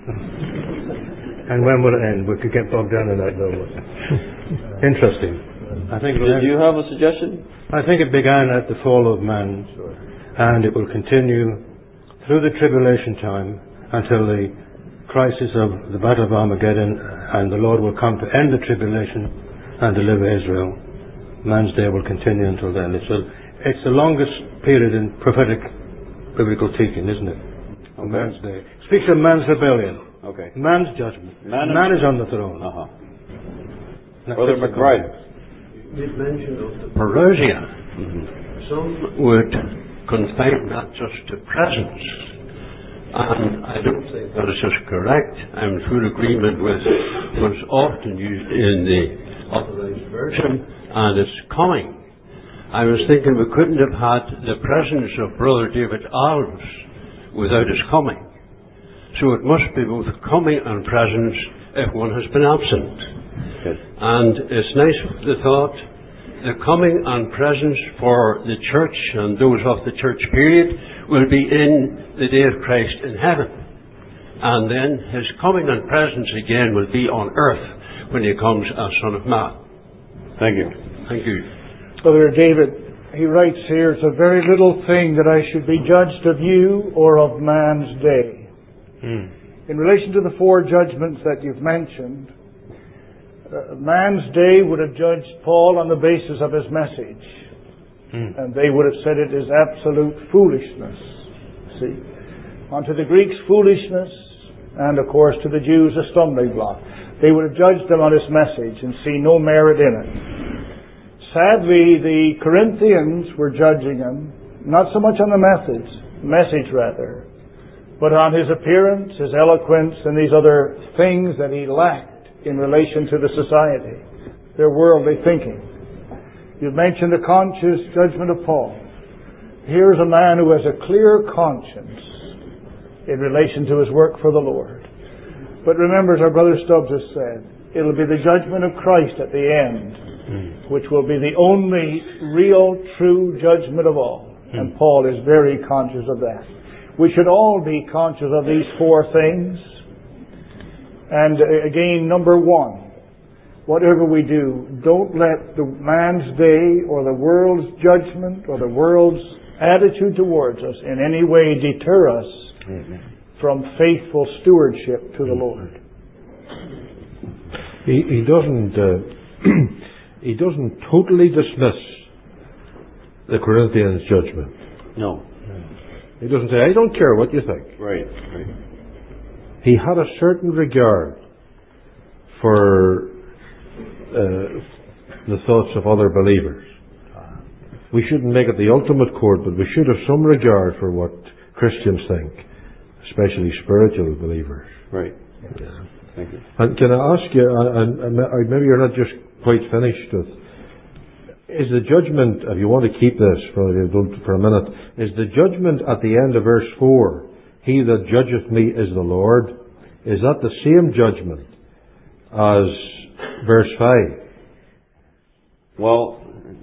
[SPEAKER 4] And when will it end? We could get bogged down in that, though. Interesting. I think
[SPEAKER 2] Did you have a suggestion?
[SPEAKER 4] I think it began at the fall of man, and it will continue through the tribulation time until the crisis of the Battle of Armageddon, and the Lord will come to end the tribulation and deliver Israel. Man's day will continue until then. It's, a, it's the longest period in prophetic biblical teaching, isn't it?
[SPEAKER 2] Okay.
[SPEAKER 4] Man's day. Speaks of man's rebellion.
[SPEAKER 2] Okay.
[SPEAKER 4] Man's judgment.
[SPEAKER 2] Man,
[SPEAKER 4] Man is on the throne.
[SPEAKER 2] Uh-huh.
[SPEAKER 4] That
[SPEAKER 2] Brother
[SPEAKER 4] fits the
[SPEAKER 2] McBride.
[SPEAKER 4] context.
[SPEAKER 8] You mentioned of the parousia.
[SPEAKER 2] Mm-hmm.
[SPEAKER 8] Some would confine that just to presence. And I don't think that is just correct. I'm in full agreement with what's often used in the Authorized Version, and it's coming. I was thinking we couldn't have had the presence of Brother David Alves without his coming. So it must be both coming and presence if one has been absent.
[SPEAKER 2] Good.
[SPEAKER 8] And it's nice, the thought, the coming and presence for the church and those of the church period will be in the day of Christ in heaven. And then His coming and presence again will be on earth when He comes as Son of Man.
[SPEAKER 2] Thank you.
[SPEAKER 8] Thank you.
[SPEAKER 6] Brother David, he writes here, it's a very little thing that I should be judged of you or of man's day.
[SPEAKER 4] Mm.
[SPEAKER 6] In relation to the four judgments that you've mentioned, uh, man's day would have judged Paul on the basis of his message. Mm. And they would have said it is absolute foolishness. See? Unto the Greeks, foolishness, and of course to the Jews, a stumbling block. They would have judged him on his message and see no merit in it. Sadly, the Corinthians were judging him, not so much on the message, message rather, but on his appearance, his eloquence, and these other things that he lacked in relation to the society, their worldly thinking. You've mentioned the conscious judgment of Paul. Here's a man who has a clear conscience in relation to his work for the Lord. But remember, as our brother Stubbs has said, it'll be the judgment of Christ at the end, mm. which will be the only real, true judgment of all. Mm. And Paul is very conscious of that. We should all be conscious of these four things. And again, number one, whatever we do, don't let the man's day or the world's judgment or the world's attitude towards us in any way deter us Amen. From faithful stewardship to the Lord.
[SPEAKER 3] He, he doesn't uh, he doesn't totally dismiss the Corinthians' judgment.
[SPEAKER 2] No.
[SPEAKER 3] He doesn't say, I don't care what you think.
[SPEAKER 2] Right, right.
[SPEAKER 3] He had a certain regard for uh, the thoughts of other believers. We shouldn't make it the ultimate court, but we should have some regard for what Christians think, especially spiritual believers.
[SPEAKER 2] Right.
[SPEAKER 3] Yeah.
[SPEAKER 2] Thank you.
[SPEAKER 3] And can I ask you, and, and maybe you're not just quite finished with, is the judgment, if you want to keep this for, for a minute, is the judgment at the end of verse four, he that judgeth me is the Lord, is that the same judgment as verse five?
[SPEAKER 2] Well,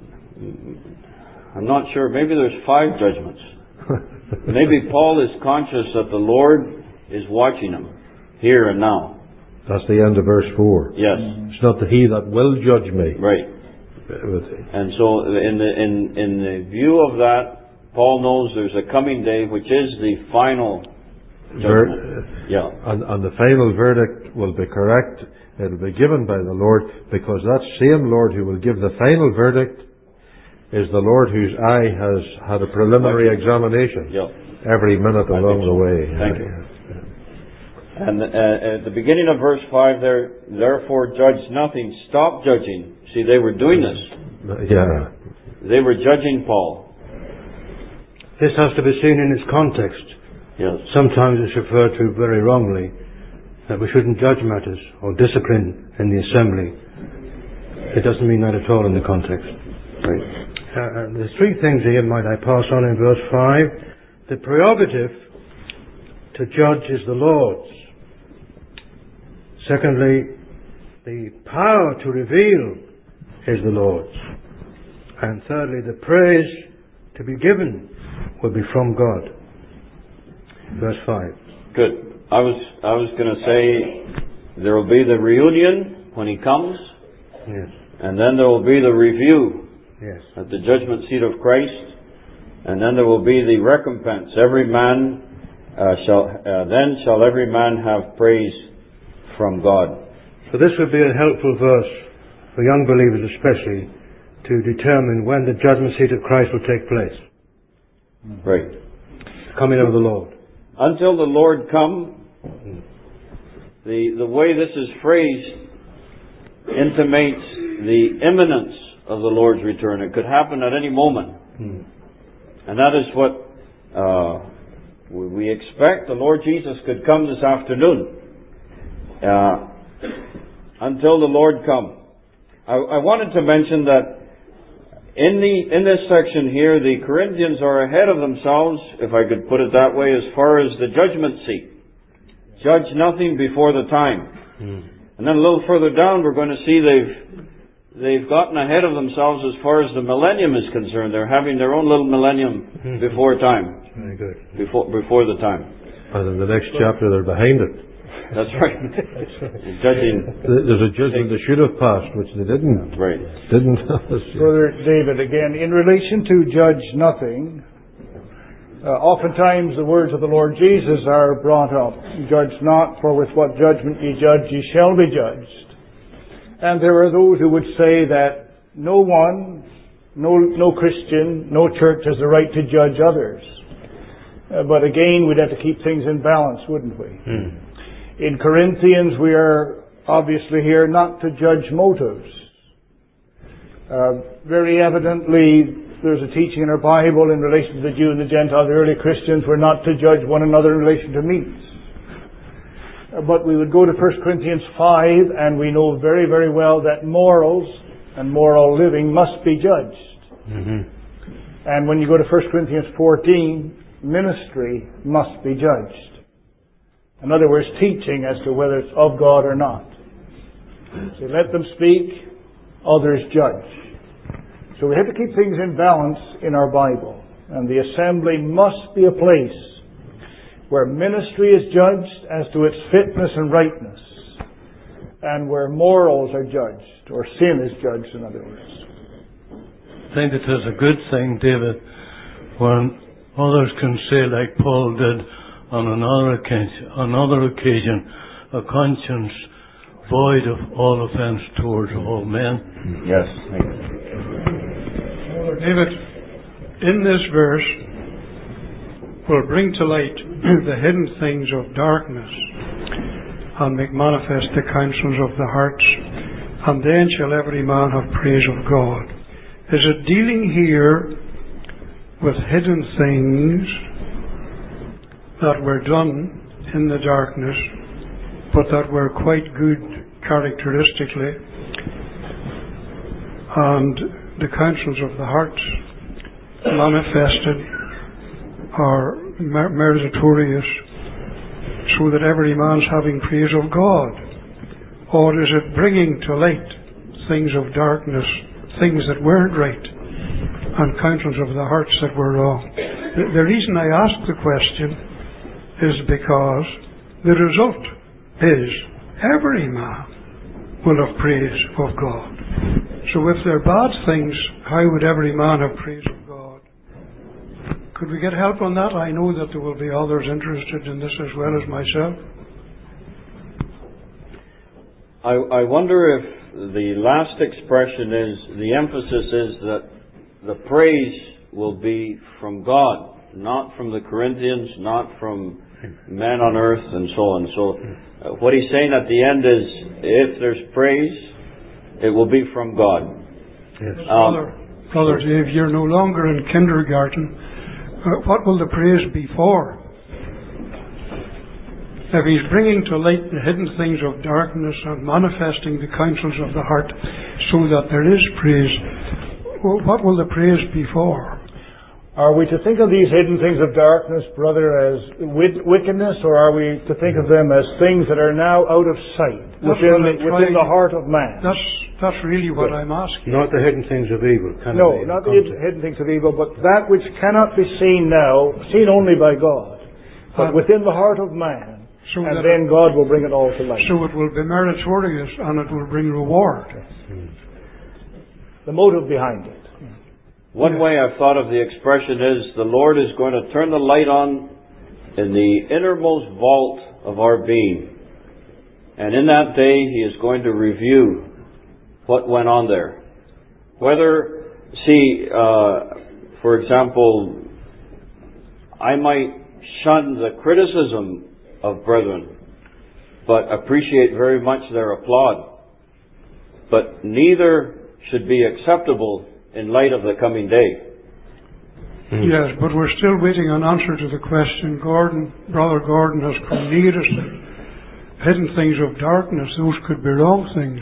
[SPEAKER 2] I'm not sure. Maybe there's five judgments. Maybe Paul is conscious that the Lord is watching him here and now.
[SPEAKER 3] That's the end of verse four.
[SPEAKER 2] Yes.
[SPEAKER 3] It's not the he that will judge me.
[SPEAKER 2] Right. And so in the, in, in the view of that, Paul knows there's a coming day which is the final judgment. Ver-
[SPEAKER 3] yeah. And, and the final verdict will be correct. It will be given by the Lord, because that same Lord who will give the final verdict is the Lord whose eye has had a preliminary examination
[SPEAKER 2] yep.
[SPEAKER 3] every minute
[SPEAKER 2] I
[SPEAKER 3] along
[SPEAKER 2] so.
[SPEAKER 3] the way.
[SPEAKER 2] Thank you. And uh, at the beginning of verse five there, therefore judge nothing. Stop judging. See, they were doing this.
[SPEAKER 3] Yeah.
[SPEAKER 2] They were judging Paul.
[SPEAKER 4] This has to be seen in its context.
[SPEAKER 2] Yes.
[SPEAKER 4] Sometimes it's referred to very wrongly that we shouldn't judge matters or discipline in the assembly. It doesn't mean that at all in the context.
[SPEAKER 2] Right.
[SPEAKER 4] Uh, there's three things here, might I pass on in verse five. The prerogative to judge is the Lord's. Secondly, the power to reveal is the Lord's. And thirdly, the praise to be given will be from God. Verse five.
[SPEAKER 2] Good. I was I was going to say there will be the reunion when he comes.
[SPEAKER 4] Yes.
[SPEAKER 2] And then there will be the review.
[SPEAKER 4] Yes.
[SPEAKER 2] At the judgment seat of Christ, and then there will be the recompense. Every man uh, shall uh, then shall every man have praise from God.
[SPEAKER 4] So this would be a helpful verse for young believers, especially, to determine when the judgment seat of Christ will take place.
[SPEAKER 2] Right.
[SPEAKER 4] The coming of the Lord.
[SPEAKER 2] Until the Lord come, the the way this is phrased intimates the imminence of the Lord's return. It could happen at any moment.
[SPEAKER 4] Hmm.
[SPEAKER 2] And that is what uh, we expect. The Lord Jesus could come this afternoon. Uh, until the Lord come. I, I wanted to mention that in the in this section here, the Corinthians are ahead of themselves, if I could put it that way, as far as the judgment seat. Judge nothing before the time.
[SPEAKER 4] Hmm.
[SPEAKER 2] And then a little further down, we're going to see they've They've gotten ahead of themselves as far as the millennium is concerned. They're having their own little millennium
[SPEAKER 4] mm-hmm.
[SPEAKER 2] before time.
[SPEAKER 4] Very good.
[SPEAKER 2] Before before the time.
[SPEAKER 3] And in the next chapter they're behind it.
[SPEAKER 2] That's right. That's right. Judging.
[SPEAKER 3] There's a judgment they should have passed, which they didn't.
[SPEAKER 2] Right.
[SPEAKER 3] Didn't.
[SPEAKER 6] Brother David, again, in relation to judge nothing, uh, oftentimes the words of the Lord Jesus are brought up. Judge not, for with what judgment ye judge, ye shall be judged. And there are those who would say that no one, no, no Christian, no church has the right to judge others. Uh, but again, we'd have to keep things in balance, wouldn't we?
[SPEAKER 4] Hmm.
[SPEAKER 6] In Corinthians, we are obviously here not to judge motives. Uh, very evidently, there's a teaching in our Bible in relation to the Jew and the Gentile. The early Christians were not to judge one another in relation to meats. But we would go to First Corinthians five, and we know very, very well that morals and moral living must be judged.
[SPEAKER 4] Mm-hmm.
[SPEAKER 6] And when you go to First Corinthians fourteen, ministry must be judged. In other words, teaching as to whether it's of God or not. So let them speak, others judge. So we have to keep things in balance in our Bible. And the assembly must be a place where ministry is judged as to its fitness and rightness, and where morals are judged, or sin is judged, in other words.
[SPEAKER 9] I think it is a good thing, David, when others can say, like Paul did on another occasion, another occasion, a conscience void of all offence towards all men.
[SPEAKER 2] Yes. Thank you.
[SPEAKER 7] Brother David, in this verse, will bring to light the hidden things of darkness and make manifest the counsels of the hearts, and then shall every man have praise of God. Is it dealing here with hidden things that were done in the darkness, but that were quite good characteristically, and the counsels of the hearts manifested are mer- meritorious, so that every man's having praise of God? Or is it bringing to light things of darkness, things that weren't right, and counsels of the hearts that were wrong? The, the reason I ask the question is because the result is every man will have praise of God. So if they're bad things, how would every man have praise of God? Could we get help on that? I know that there will be others interested in this as well as myself.
[SPEAKER 2] I, I wonder if the last expression is, the emphasis is that the praise will be from God, not from the Corinthians, not from men on earth, and so on. So uh, what he's saying at the end is, if there's praise, it will be from God.
[SPEAKER 7] Yes. Um, Brother, Brother Dave, you're no longer in kindergarten. Uh, what will the praise be for? If he's bringing to light the hidden things of darkness and manifesting the counsels of the heart so that there is praise, well, what will the praise be for?
[SPEAKER 6] Are we to think of these hidden things of darkness, brother, as wickedness, or are we to think of them as things that are now out of sight within, the, within the heart of man?
[SPEAKER 7] That's that's really what but I'm asking.
[SPEAKER 4] Not the hidden things of evil.
[SPEAKER 6] No, not the hidden, hidden things of evil, but that which cannot be seen now, seen only by God, but um, within the heart of man. So and then God will bring it all to light.
[SPEAKER 7] So it will be meritorious and it will bring reward.
[SPEAKER 6] Hmm. The motive behind it.
[SPEAKER 2] One way I've thought of the expression is, the Lord is going to turn the light on in the innermost vault of our being. And in that day, He is going to review what went on there. Whether, see, uh, for example, I might shun the criticism of brethren, but appreciate very much their applaud. But neither should be acceptable in light of the coming day.
[SPEAKER 7] Mm. Yes, but we're still waiting on answer to the question. Gordon, Brother Gordon has come near us. Hidden things of darkness, those could be wrong things.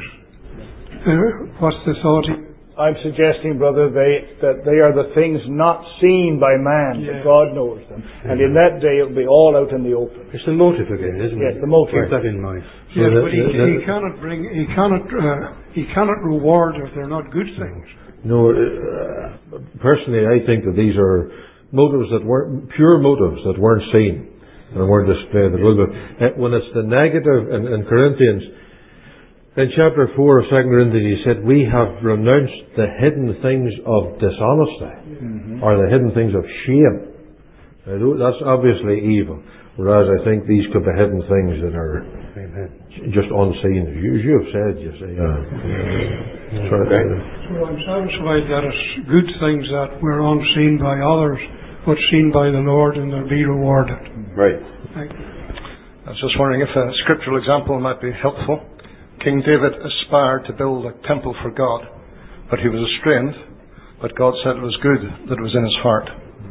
[SPEAKER 7] Uh, what's the thought?
[SPEAKER 6] I'm suggesting, brother, they, that they are the things not seen by man, yeah. but God knows them. And in that day it will be all out in the open.
[SPEAKER 4] It's the motive again, isn't
[SPEAKER 6] yes,
[SPEAKER 4] it?
[SPEAKER 6] Yes, the motive.
[SPEAKER 4] Keep that in mind.
[SPEAKER 7] Yes, so but he, he cannot bring, he cannot, uh, he cannot reward if they're not good things.
[SPEAKER 3] No, uh, personally, I think that these are motives that weren't pure motives that weren't seen and weren't displayed. But when it's the negative in, in Corinthians, in chapter four of Second Corinthians, he said, "We have renounced the hidden things of dishonesty, mm-hmm. or the hidden things of shame." Now, that's obviously evil. Whereas I think these could be hidden things that are just unseen, as you, you have said. You see. Yeah.
[SPEAKER 7] Yeah. So, okay. so I'm satisfied that it's good things that were unseen by others, but seen by the Lord, and they'll be rewarded.
[SPEAKER 2] Right.
[SPEAKER 7] Thank you.
[SPEAKER 5] I was just wondering if a scriptural example might be helpful. King David aspired to build a temple for God, but he was restrained. But God said it was good that it was in his heart.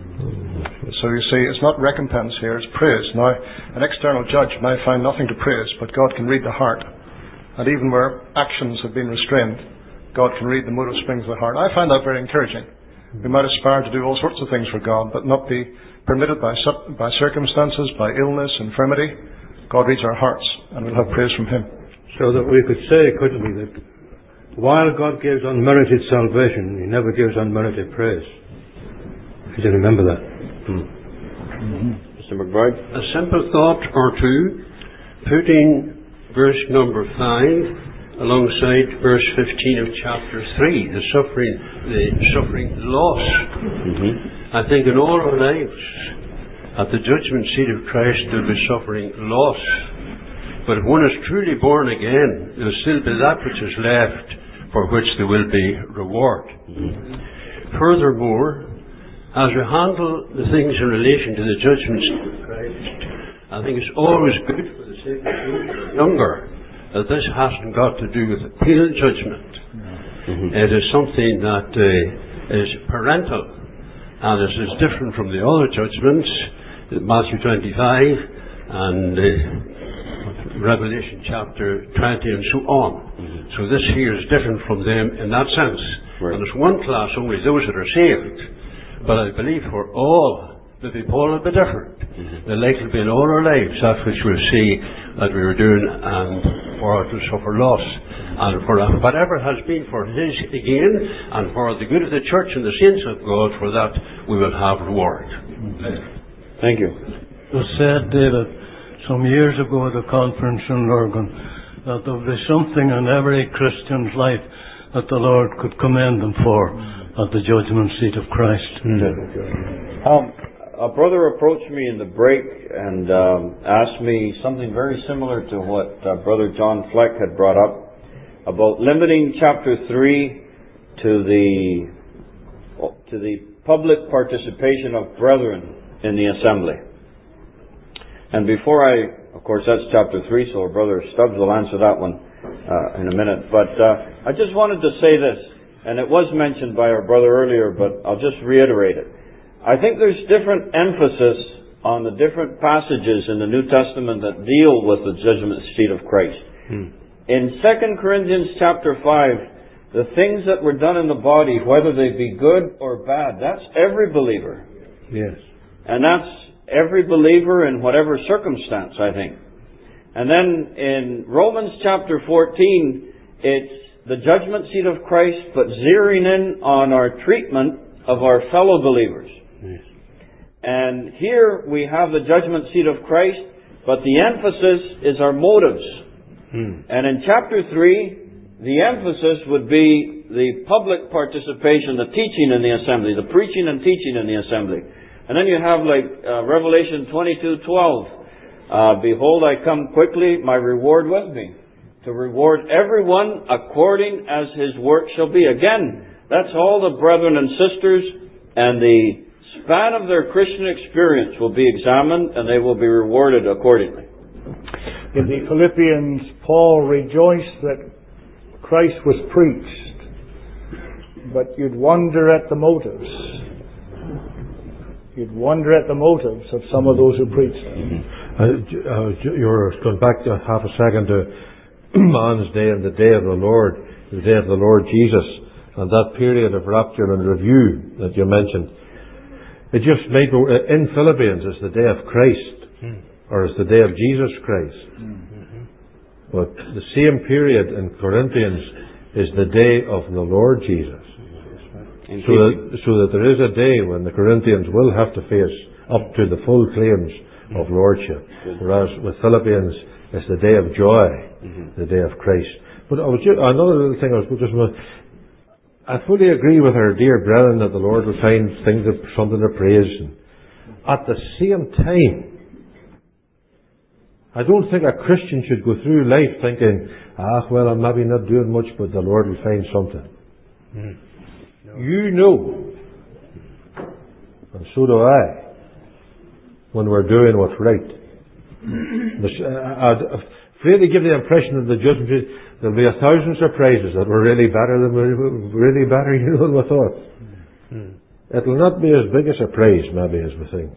[SPEAKER 5] So you see, it's not recompense here, it's praise. Now, an external judge may find nothing to praise, but God can read the heart. And even where actions have been restrained, God can read the motive springs of the heart. I find that very encouraging. We might aspire to do all sorts of things for God, but not be permitted by by circumstances, by illness, infirmity. God reads our hearts, and we'll have praise from Him.
[SPEAKER 4] So that we could say, couldn't we, that while God gives unmerited salvation, He never gives unmerited praise. Did you remember that?
[SPEAKER 2] Hmm. Mm-hmm. Mister McBride?
[SPEAKER 8] A simple thought or two, putting verse number five alongside verse fifteen of chapter three, the suffering, the suffering loss. Mm-hmm. I think in all our lives, at the judgment seat of Christ, there'll be suffering loss. But if one is truly born again, there will still be that which is left for which there will be reward. Mm-hmm. Furthermore, as we handle the things in relation to the judgments of Christ, I think it's always good for the sake of those who are younger that this hasn't got to do with appeal judgment. Mm-hmm. It is something that uh, is parental, and it is different from the other judgments, Matthew twenty-five and uh, Revelation chapter twenty and so on. Mm-hmm. So this here is different from them in that sense. Right. And there's one class only, those that are saved. But I believe for all the people will be different. Mm-hmm. The like will be in all our lives, that which we'll see that we were doing, and for us to suffer loss. And for whatever has been for His gain, and for the good of the church and the saints of God, for that we will have reward. Mm-hmm.
[SPEAKER 2] Thank you.
[SPEAKER 9] It was said, David, some years ago at a conference in Lurgan, that there would be something in every Christian's life that the Lord could commend them for at the judgment seat of Christ.
[SPEAKER 2] Mm-hmm. Um, a brother approached me in the break and um, asked me something very similar to what uh, Brother John Fleck had brought up about limiting chapter three to the to the public participation of brethren in the assembly. And before I, of course, that's chapter three, so our brother Stubbs will answer that one uh, in a minute. But uh, I just wanted to say this, and it was mentioned by our brother earlier, but I'll just reiterate it. I think there's different emphasis on the different passages in the New Testament that deal with the judgment seat of Christ. Hmm. In Second Corinthians chapter five, the things that were done in the body, whether they be good or bad, that's every believer.
[SPEAKER 3] Yes.
[SPEAKER 2] And that's every believer in whatever circumstance, I think. And then in Romans chapter fourteen, it's the judgment seat of Christ, but zeroing in on our treatment of our fellow believers.
[SPEAKER 3] Yes.
[SPEAKER 2] And here we have the judgment seat of Christ, but the emphasis is our motives. Hmm. And in chapter three, the emphasis would be the public participation, the teaching in the assembly, the preaching and teaching in the assembly. And then you have like uh, Revelation twenty-two twelve. Uh, Behold, I come quickly, my reward with me, to reward everyone according as his work shall be. Again, that's all the brethren and sisters, and the span of their Christian experience will be examined, and they will be rewarded accordingly.
[SPEAKER 6] In the Philippians, Paul rejoiced that Christ was preached, but you'd wonder at the motives. You'd wonder at the motives of some of those who preached them.
[SPEAKER 3] Uh, uh, you're going back to half a second to Man's Day and the Day of the Lord, the Day of the Lord Jesus, and that period of rapture and review that you mentioned. It just made me, in Philippians, it's the Day of Christ, hmm. or it's the Day of Jesus Christ. Mm-hmm. But the same period in Corinthians is the Day of the Lord Jesus. So that, so that there is a day when the Corinthians will have to face up to the full claims of Lordship. Whereas with Philippians, it's the day of joy, mm-hmm. the day of Christ. But I was just, another little thing I was just I fully agree with our dear brethren that the Lord will find things of something to praise. And at the same time, I don't think a Christian should go through life thinking, ah, well, I'm maybe not doing much, but the Lord will find something. Mm. No. You know, and so do I, when we're doing what's right. I'm afraid to give the impression of the judgment, there'll be a thousand surprises that were really better than we really better, you know, than we thought. Mm. It'll not be as big a surprise, maybe, as we think.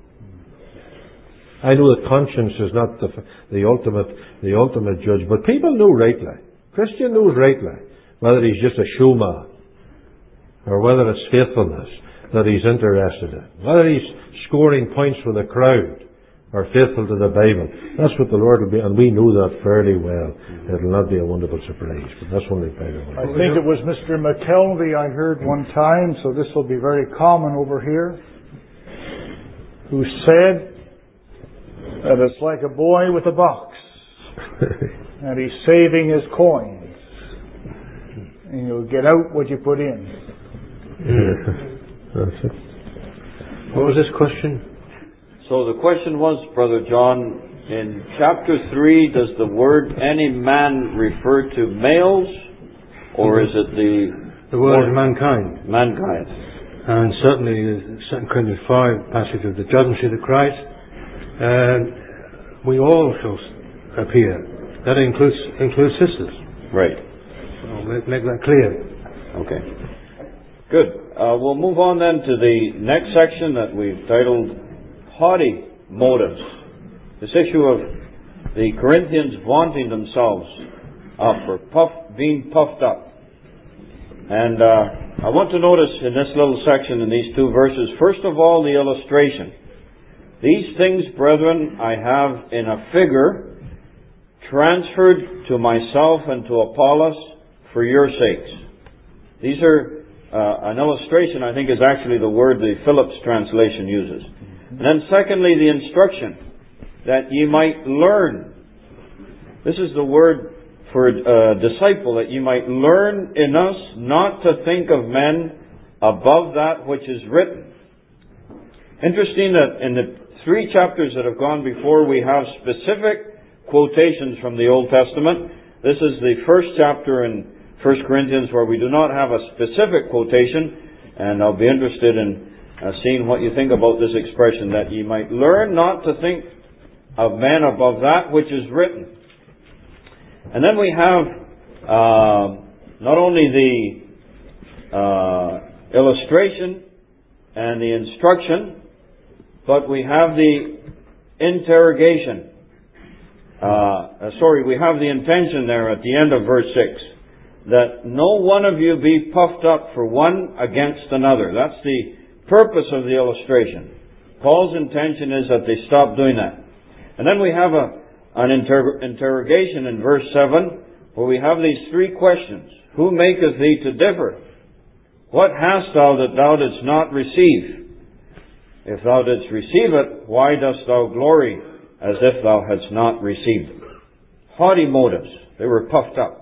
[SPEAKER 3] I know that conscience is not the, the ultimate, the ultimate judge, but people know rightly. Christian knows rightly whether he's just a showman, or whether it's faithfulness that he's interested in, whether he's scoring points for the crowd, or faithful to the Bible. That's what the Lord will be, and we know that fairly well. It'll not be a wonderful surprise, but that's only by the way.
[SPEAKER 6] I think it was Mister McKelvey I heard one time, so this will be very common over here, who said that it's like a boy with a box, and he's saving his coins, and you'll get out what you put in.
[SPEAKER 3] Yeah. That's it. What was this question?
[SPEAKER 2] So the question was, Brother John, in chapter three, does the word any man refer to males, or is it the...
[SPEAKER 4] The word is mankind.
[SPEAKER 2] Mankind.
[SPEAKER 4] And certainly the Second Corinthians five passage of the judgment seat of Christ, and we all shall appear. That includes includes sisters.
[SPEAKER 2] Right.
[SPEAKER 4] So make, make that clear.
[SPEAKER 2] Okay. Good. Uh, we'll move on then to the next section that we've titled Haughty Motives. This issue of the Corinthians vaunting themselves up or puff, being puffed up. And uh, I want to notice in this little section in these two verses, first of all, the illustration. These things, brethren, I have in a figure transferred to myself and to Apollos for your sakes. These are uh, an illustration, I think, is actually the word the Phillips translation uses. And then secondly, the instruction, that ye might learn. This is the word for a uh, disciple, that ye might learn in us not to think of men above that which is written. Interesting that in the three chapters that have gone before, we have specific quotations from the Old Testament. This is the first chapter in First Corinthians where we do not have a specific quotation, and I'll be interested in uh, seeing what you think about this expression, that ye might learn not to think of men above that which is written. And then we have uh, not only the uh, illustration and the instruction, but we have the interrogation. Uh, uh, sorry, we have the intention there at the end of verse six. That no one of you be puffed up for one against another. That's the purpose of the illustration. Paul's intention is that they stop doing that. And then we have a, an inter- interrogation in verse seven, where we have these three questions. Who maketh thee to differ? What hast thou that thou didst not receive? If thou didst receive it, why dost thou glory as if thou hadst not received it? Haughty motives. They were puffed up.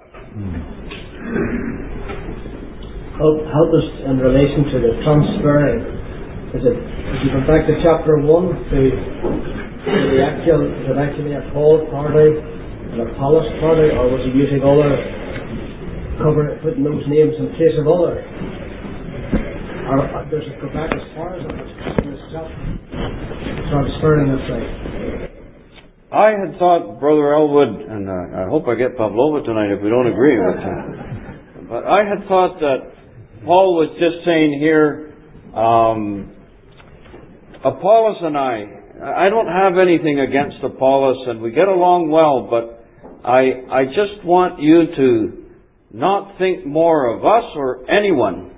[SPEAKER 1] Help, help us in relation to the transferring. Is it, if you go back to chapter one, to, to the actual, is it actually a Paul party, an Apollos party, or was he using other, covering, putting those names in place of other? Or does it go back as far as it was transferring it, say?
[SPEAKER 2] I had thought, Brother Elwood, and uh, I hope I get Pavlova tonight if we don't agree with him, but I had thought that Paul was just saying here, um, Apollos and I, I don't have anything against Apollos, and we get along well, but I, I just want you to not think more of us or anyone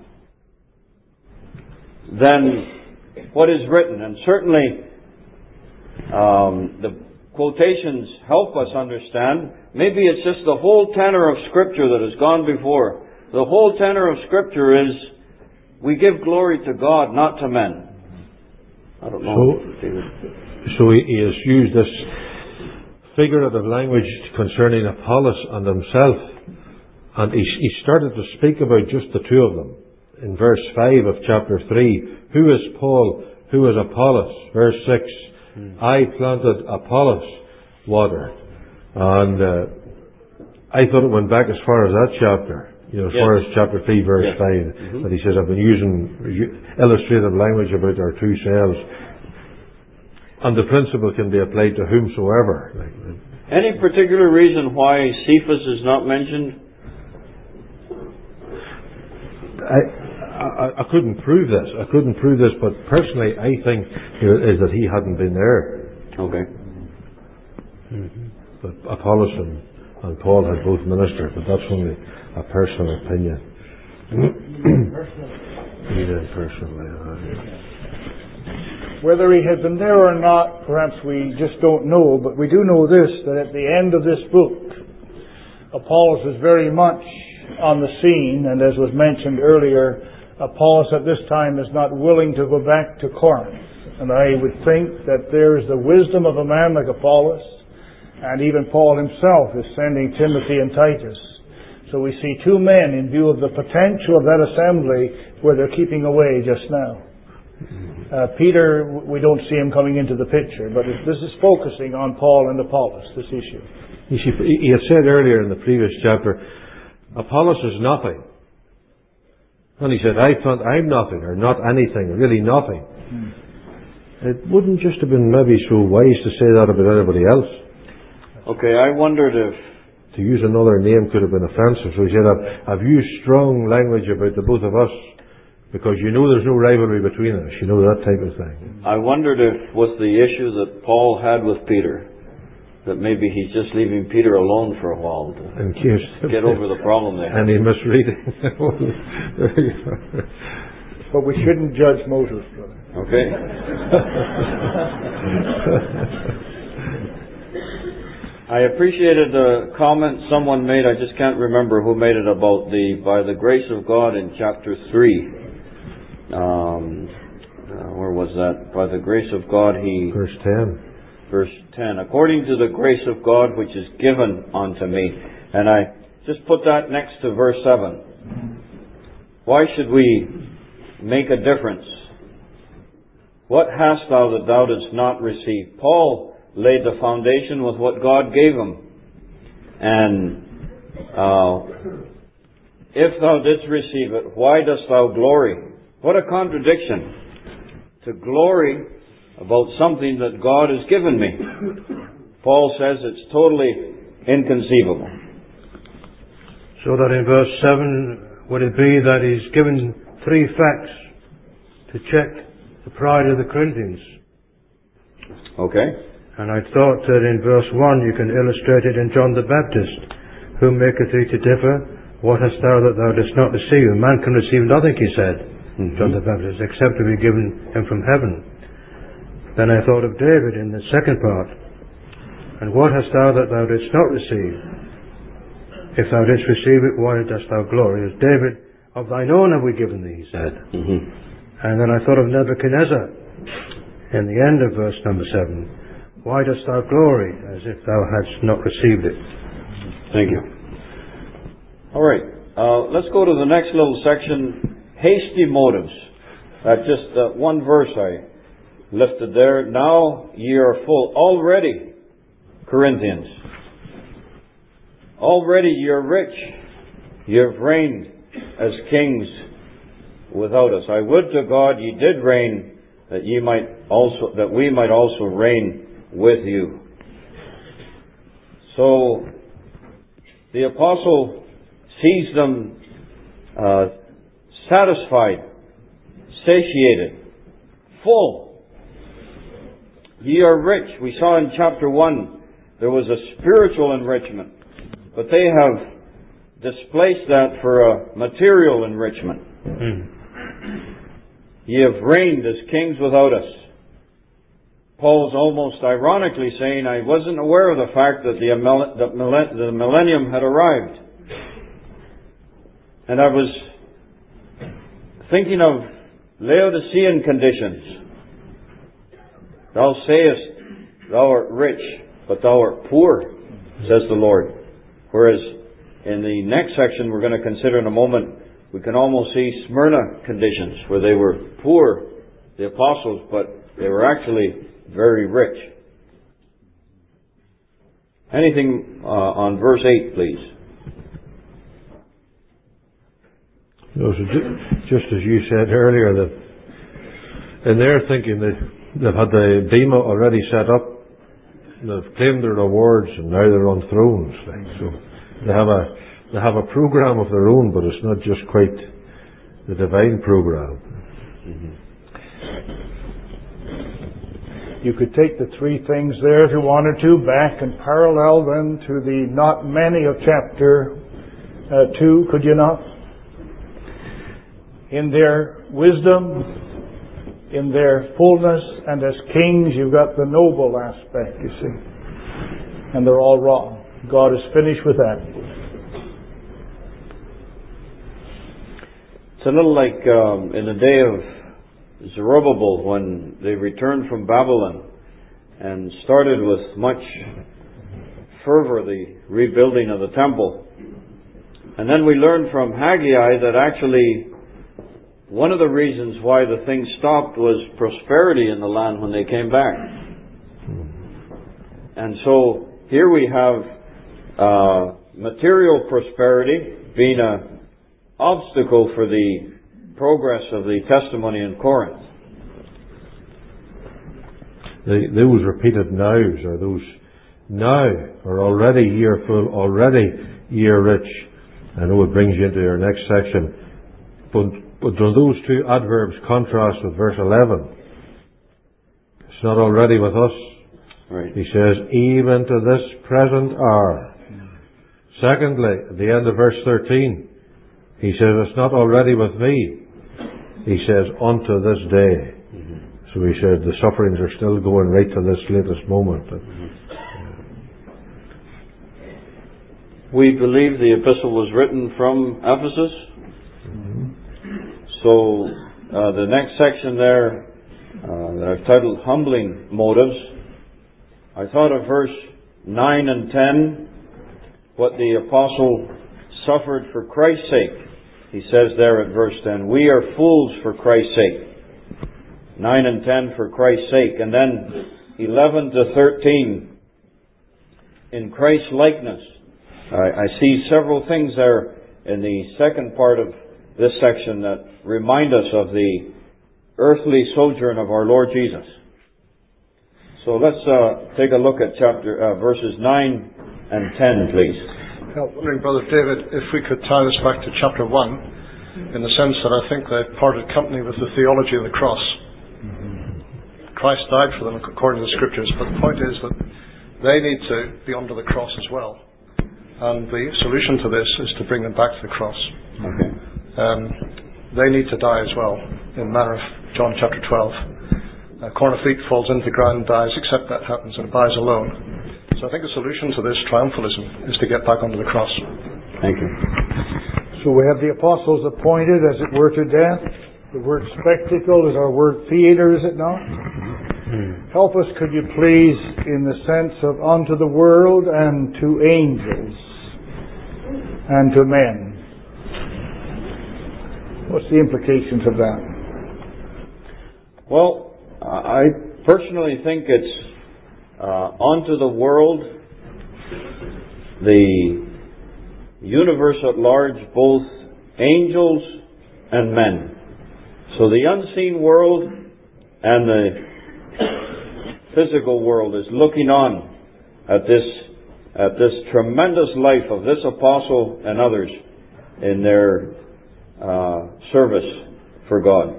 [SPEAKER 2] than what is written. And certainly, um, the quotations help us understand. Maybe it's just the whole tenor of Scripture that has gone before. The whole tenor of Scripture is, we give glory to God, not to men. I don't know.
[SPEAKER 3] So, so he, he has used this figurative language concerning Apollos and himself, and he, he started to speak about just the two of them. In verse five of chapter three, who is Paul, who is Apollos? Verse six, I planted, Apollos watered. And uh, I thought it went back as far as that chapter, you know, as yes. far as chapter three, verse yes. five. Mm-hmm. But he says, I've been using illustrative language about our two selves. And the principle can be applied to whomsoever.
[SPEAKER 2] Any particular reason why Cephas is not mentioned?
[SPEAKER 3] I, I, I couldn't prove this. I couldn't prove this, but personally, I think you know, is that he hadn't been there.
[SPEAKER 2] Okay.
[SPEAKER 3] Mm-hmm. But Apollos and, and Paul had both ministered, but that's only a personal opinion. Either personally. Uh,
[SPEAKER 6] Whether he had been there or not, perhaps we just don't know, but we do know this, that at the end of this book, Apollos is very much on the scene, and as was mentioned earlier, Apollos at this time is not willing to go back to Corinth. And I would think that there is the wisdom of a man like Apollos, and even Paul himself is sending Timothy and Titus. So we see two men in view of the potential of that assembly where they're keeping away just now. Uh, Peter, we don't see him coming into the picture, but this is focusing on Paul and Apollos, this issue.
[SPEAKER 3] You see, he had said earlier in the previous chapter, Apollos is nothing. And he said, I thought I'm nothing, or not anything, really nothing. Hmm. It wouldn't just have been maybe so wise to say that about everybody else.
[SPEAKER 2] Okay, I wondered if...
[SPEAKER 3] To use another name could have been offensive. So he said, I've, I've used strong language about the both of us, because you know there's no rivalry between us. You know, that type of thing.
[SPEAKER 2] I wondered if with the issue that Paul had with Peter, that maybe he's just leaving Peter alone for a while to
[SPEAKER 3] in case
[SPEAKER 2] get over the problem there.
[SPEAKER 3] Any misreading.
[SPEAKER 6] But we shouldn't judge motives, brother.
[SPEAKER 2] Okay. I appreciated the comment someone made, I just can't remember who made it, about the, by the grace of God in chapter three. Um, uh, where was that? By the grace of God he...
[SPEAKER 3] Verse ten.
[SPEAKER 2] Verse ten. According to the grace of God which is given unto me. And I just put that next to verse seven. Why should we make a difference? What hast thou that thou didst not receive? Paul laid the foundation with what God gave him. And uh, if thou didst receive it, why dost thou glory? What a contradiction to glory about something that God has given me. Paul says it's totally inconceivable.
[SPEAKER 4] So that in verse seven, would it be that he's given three facts to check the pride of the Corinthians?
[SPEAKER 2] Okay.
[SPEAKER 4] And I thought that in verse one you can illustrate it in John the Baptist. Who maketh thee to differ? What hast thou that thou dost not receive? Man can receive nothing, he said. Mm-hmm. John the Baptist, except to be given him from heaven. Then I thought of David in the second part. And what hast thou that thou didst not receive? If thou didst receive it, why dost thou glory? As David, of thine own have we given thee, he said.
[SPEAKER 2] Mm-hmm.
[SPEAKER 4] And then I thought of Nebuchadnezzar in the end of verse number seven. Why dost thou glory, as if thou hadst not received it?
[SPEAKER 2] Thank you. All right. Uh, let's go to the next little section. Hasty motives. Uh, just uh, one verse I lifted there. Now ye are full already, Corinthians. Already ye are rich. Ye have reigned as kings without us. I would to God ye did reign, that ye might also, that we might also reign with you. So the apostle sees them uh, satisfied, satiated, full. Ye are rich. We saw in chapter one there was a spiritual enrichment, but they have displaced that for a material enrichment. Mm. Ye have reigned as kings without us. Paul's almost ironically saying, I wasn't aware of the fact that the, the millennium had arrived. And I was thinking of Laodicean conditions. Thou sayest, thou art rich, but thou art poor, says the Lord. Whereas in the next section we're going to consider in a moment, we can almost see Smyrna conditions, where they were poor, the apostles, but they were actually very rich. Anything uh, on verse eight, please.
[SPEAKER 3] No, so just as you said earlier, that in their thinking they, they've had the bema already set up, they've claimed their rewards, and now they're on thrones. Like, so they have a they have a program of their own, but it's not just quite the divine program.
[SPEAKER 2] Mm-hmm.
[SPEAKER 6] You could take the three things there if you wanted to, back and parallel them to the not many of chapter uh, two, could you not? In their wisdom, in their fullness, and as kings you've got the noble aspect, you see. And they're all wrong. God is finished with that.
[SPEAKER 2] It's a little like um, in the day of Zerubbabel, when they returned from Babylon and started with much fervor the rebuilding of the temple. And then we learned from Haggai that actually one of the reasons why the thing stopped was prosperity in the land when they came back. And so here we have uh, material prosperity being an obstacle for the progress of the testimony in Corinth.
[SPEAKER 3] The, those repeated nows are those now are already year full, already year rich. I know it brings you into your next section. But, but do those two adverbs contrast with verse eleven? It's not already with us.
[SPEAKER 2] Right.
[SPEAKER 3] He says, even to this present hour. Secondly, at the end of verse thirteen, he says, it's not already with me. He says, unto this day. Mm-hmm. So he said, the sufferings are still going right to this latest moment. Mm-hmm.
[SPEAKER 2] We believe the epistle was written from Ephesus.
[SPEAKER 3] Mm-hmm.
[SPEAKER 2] So uh, the next section there, uh, that I've titled Humbling Motives, I thought of verse nine and ten, what the apostle suffered for Christ's sake. He says there at verse ten, we are fools for Christ's sake. nine and ten for Christ's sake. And then eleven to thirteen, in Christ's likeness. I, I see several things there in the second part of this section that remind us of the earthly sojourn of our Lord Jesus. So let's uh, take a look at chapter uh, verses nine and ten, please.
[SPEAKER 5] I was wondering, Brother David, if we could tie this back to chapter one, in the sense that I think they parted company with the theology of the cross. Mm-hmm. Christ died for them according to the Scriptures, but the point is that they need to be under the cross as well. And the solution to this is to bring them back to the cross.
[SPEAKER 2] Okay.
[SPEAKER 5] Um, they need to die as well, in the manner of John chapter twelve. A corn of wheat falls into the ground and dies, except that happens, and it dies alone. So I think the solution to this triumphalism is to get back onto the cross.
[SPEAKER 2] Thank you.
[SPEAKER 6] So we have the apostles appointed, as it were, to death. The word spectacle is our word theater, is it not? Help us, could you please, in the sense of unto the world and to angels and to men. What's the implications of that?
[SPEAKER 2] Well, I personally think it's uh, unto the world, the universe at large, both angels and men. So the unseen world and the physical world is looking on at this at this tremendous life of this apostle and others in their uh, service for God.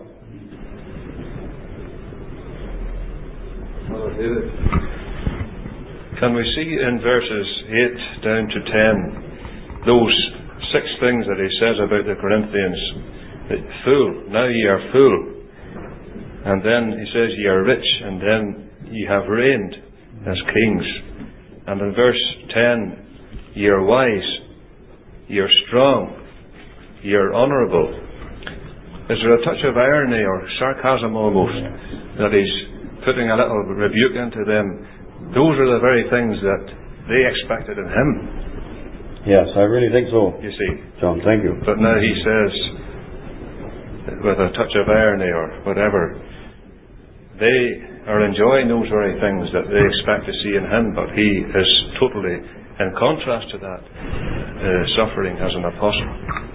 [SPEAKER 10] Brother David, can we see in verses eight down to ten those six things that he says about the Corinthians? Fool, now ye are full. And then he says ye are rich, and then ye have reigned as kings. And in verse ten, ye are wise, ye are strong, ye are honourable. Is there a touch of irony or sarcasm almost that he's putting a little rebuke into them? Those are the very things that they expected in him.
[SPEAKER 2] Yes, I really think so.
[SPEAKER 10] You see,
[SPEAKER 2] John, thank you.
[SPEAKER 10] But now he says, with a touch of irony or whatever, they are enjoying those very things that they expect to see in him, but he is totally in contrast to that, uh, suffering as an apostle.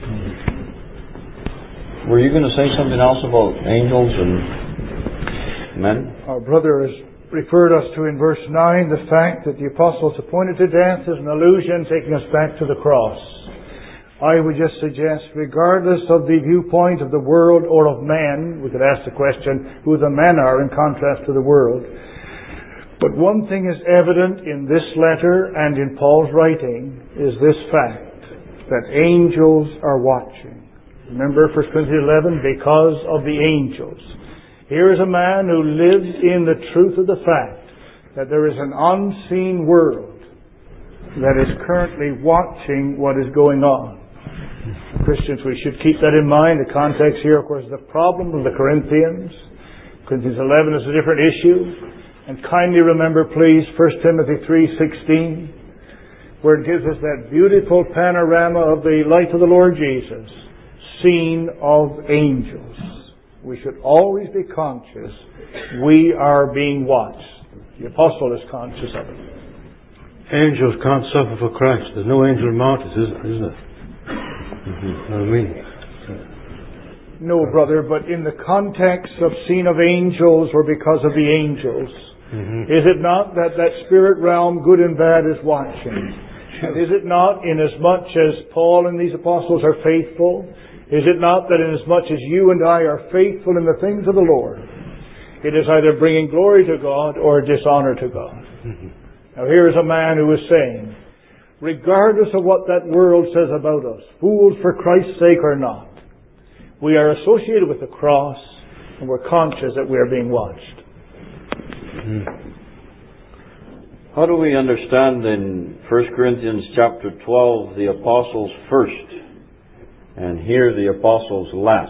[SPEAKER 2] Were you going to say something else about angels and men?
[SPEAKER 6] Our brother has referred us to in verse nine the fact that the apostles appointed to death is an allusion taking us back to the cross. I would just suggest, regardless of the viewpoint of the world or of men, we could ask the question who the men are in contrast to the world. But one thing is evident in this letter and in Paul's writing is this fact, that angels are watching. Remember First Corinthians eleven, because of the angels. Here is a man who lives in the truth of the fact that there is an unseen world that is currently watching what is going on. Christians, we should keep that in mind. The context here, of course, is the problem of the Corinthians. Corinthians eleven is a different issue. And kindly remember, please, First Timothy three sixteen, where it gives us that beautiful panorama of the light of the Lord Jesus. seen of angels. We should always be conscious we are being watched. The apostle is conscious of it.
[SPEAKER 4] Angels can't suffer for Christ. There's no angel martyrs, isn't it? Mm-hmm. You know what I mean?
[SPEAKER 6] No, brother, but in the context of seen of angels or because of the angels, mm-hmm. is it not that that spirit realm, good and bad, is watching? Sure. And is it not, in as much as Paul and these apostles are faithful, is it not that in as much as you and I are faithful in the things of the Lord, it is either bringing glory to God or dishonor to God? Mm-hmm. Now here is a man who is saying, regardless of what that world says about us, fools for Christ's sake or not, we are associated with the cross and we're conscious that we are being watched.
[SPEAKER 2] Mm-hmm. How do we understand in First Corinthians chapter twelve the apostles first and here the apostles last?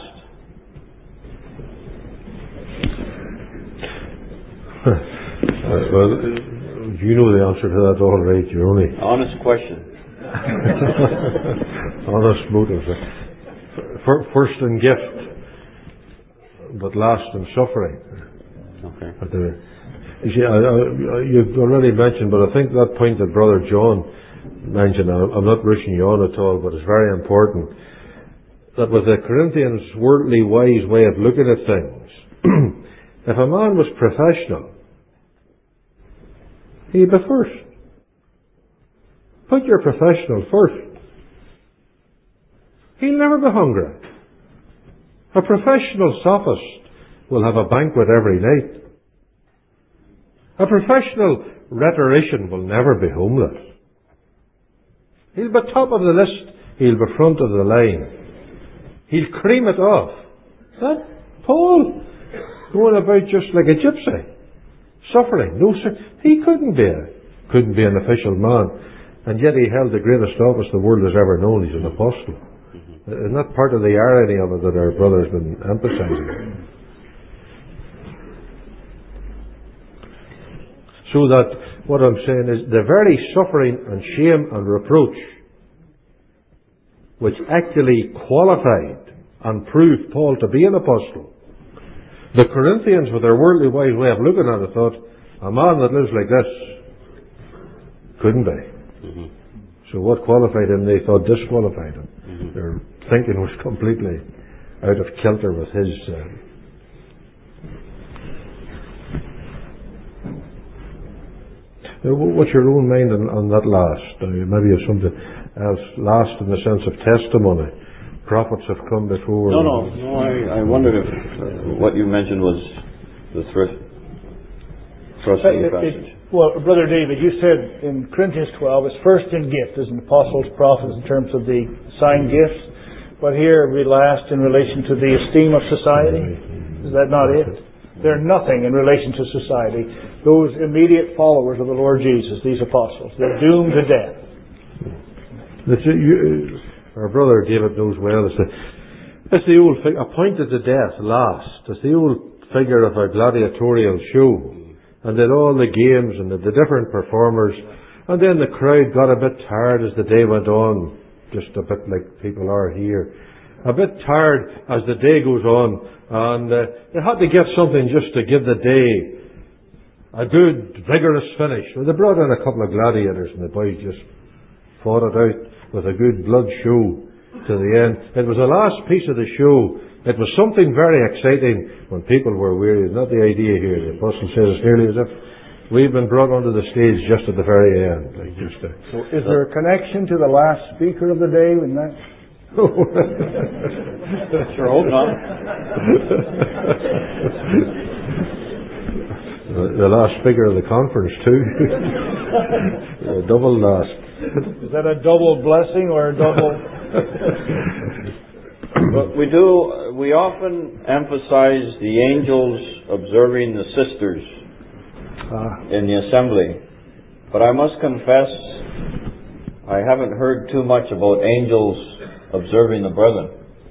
[SPEAKER 3] uh, well, you know the answer to that all right. You're only
[SPEAKER 2] honest question.
[SPEAKER 3] Honest motives. First in gift, but last in suffering.
[SPEAKER 2] Okay.
[SPEAKER 3] But, uh, you see, I, I, you've already mentioned, but I think that point that Brother John mentioned, I'm not rushing you on at all, but it's very important, that with the Corinthians' worldly wise way of looking at things, if a man was professional, he'd be first. Put your professional first. He'll never be hungry. A professional sophist will have a banquet every night. A professional rhetorician will never be homeless. He'll be top of the list. He'll be front of the line. He'll cream it off. That Paul, going about just like a gypsy, suffering. No, sir, he couldn't be a, couldn't be an official man, and yet he held the greatest office the world has ever known. He's an apostle. Mm-hmm. Isn't that part of the irony of it that our brother's been emphasizing? So that what I'm saying is the very suffering and shame and reproach which actually qualified and proved Paul to be an apostle, the Corinthians, with their worldly wise way of looking at it, thought, a man that lives like this couldn't be. Mm-hmm. So what qualified him, they thought disqualified him. Mm-hmm. Their thinking was completely out of kilter with his... Uh, What's your own mind on, on that last? Uh, maybe you have something else last in the sense of testimony. Prophets have come before.
[SPEAKER 2] No, no, no. I, I wondered if uh, what you mentioned was the thrift, thrust of the passage.
[SPEAKER 6] Well, Brother David, you said in Corinthians twelve, it's first in gift as an apostles, prophets in terms of the sign gifts, but here we last in relation to the esteem of society. Is that not it? They're nothing in relation to society. Those immediate followers of the Lord Jesus, these apostles, they're doomed to death.
[SPEAKER 3] That's, you, our brother David knows well. It's the, it's the old figure, appointed to death last. It's the old figure of a gladiatorial show. And then all the games and the, the different performers. And then the crowd got a bit tired as the day went on. Just a bit like people are here. A bit tired as the day goes on. And uh, they had to get something just to give the day a good, vigorous finish. Well, they brought in a couple of gladiators and the boys just fought it out with a good blood show to the end. It was the last piece of the show. It was something very exciting when people were weary. It's not the idea here. The apostle says it's nearly as if we've been brought onto the stage just at the very end. Like just a,
[SPEAKER 6] so is there a connection to the last speaker of the day in that?
[SPEAKER 2] Sure hope not.
[SPEAKER 3] the, the last speaker of the conference too. A double last.
[SPEAKER 6] Is that a double blessing or a double?
[SPEAKER 2] But we do. We often emphasize the angels observing the sisters uh. in the assembly, but I must confess, I haven't heard too much about angels observing the brethren.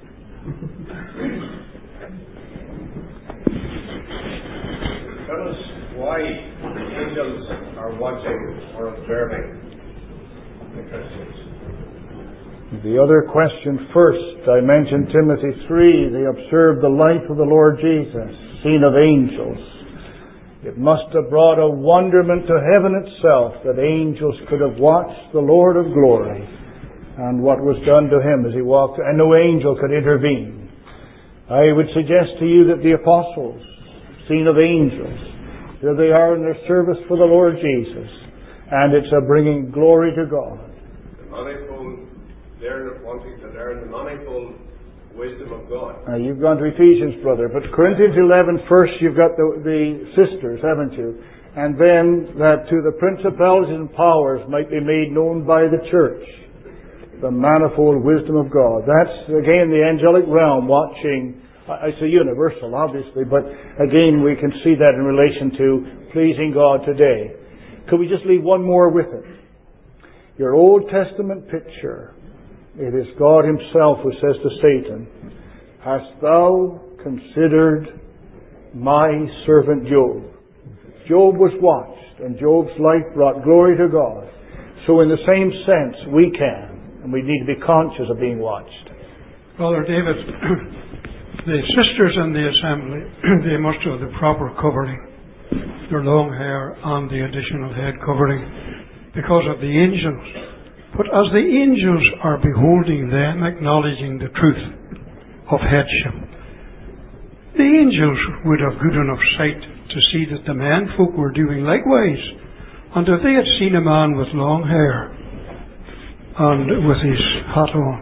[SPEAKER 11] Tell us why angels are watching or observing the Christians.
[SPEAKER 6] The other question first, I mentioned Timothy three, they observed the life of the Lord Jesus, seen of angels. It must have brought a wonderment to heaven itself that angels could have watched the Lord of glory and what was done to Him as He walked, and no angel could intervene. I would suggest to you that the apostles, seen of angels, here they are in their service for the Lord Jesus, and it's a bringing glory to God.
[SPEAKER 11] The manifold, they're wanting to learn the manifold wisdom of God.
[SPEAKER 6] Now, you've gone to Ephesians, brother, but Corinthians eleven, first you've got the, the sisters, haven't you? And then that to the principalities and powers might be made known by the church the manifold wisdom of God. That's, again, the angelic realm watching. It's a universal, obviously, but again, we can see that in relation to pleasing God today. Could we just leave one more with it? Your Old Testament picture. It is God Himself who says to Satan, "Hast thou considered my servant Job?" Job was watched, and Job's life brought glory to God. So in the same sense, we can, and we need to be conscious of being watched.
[SPEAKER 7] Brother David, the sisters in the assembly, they must have the proper covering, their long hair and the additional head covering, because of the angels. But as the angels are beholding them, acknowledging the truth of headship, the angels would have good enough sight to see that the men folk were doing likewise. And if they had seen a man with long hair and with his hat on,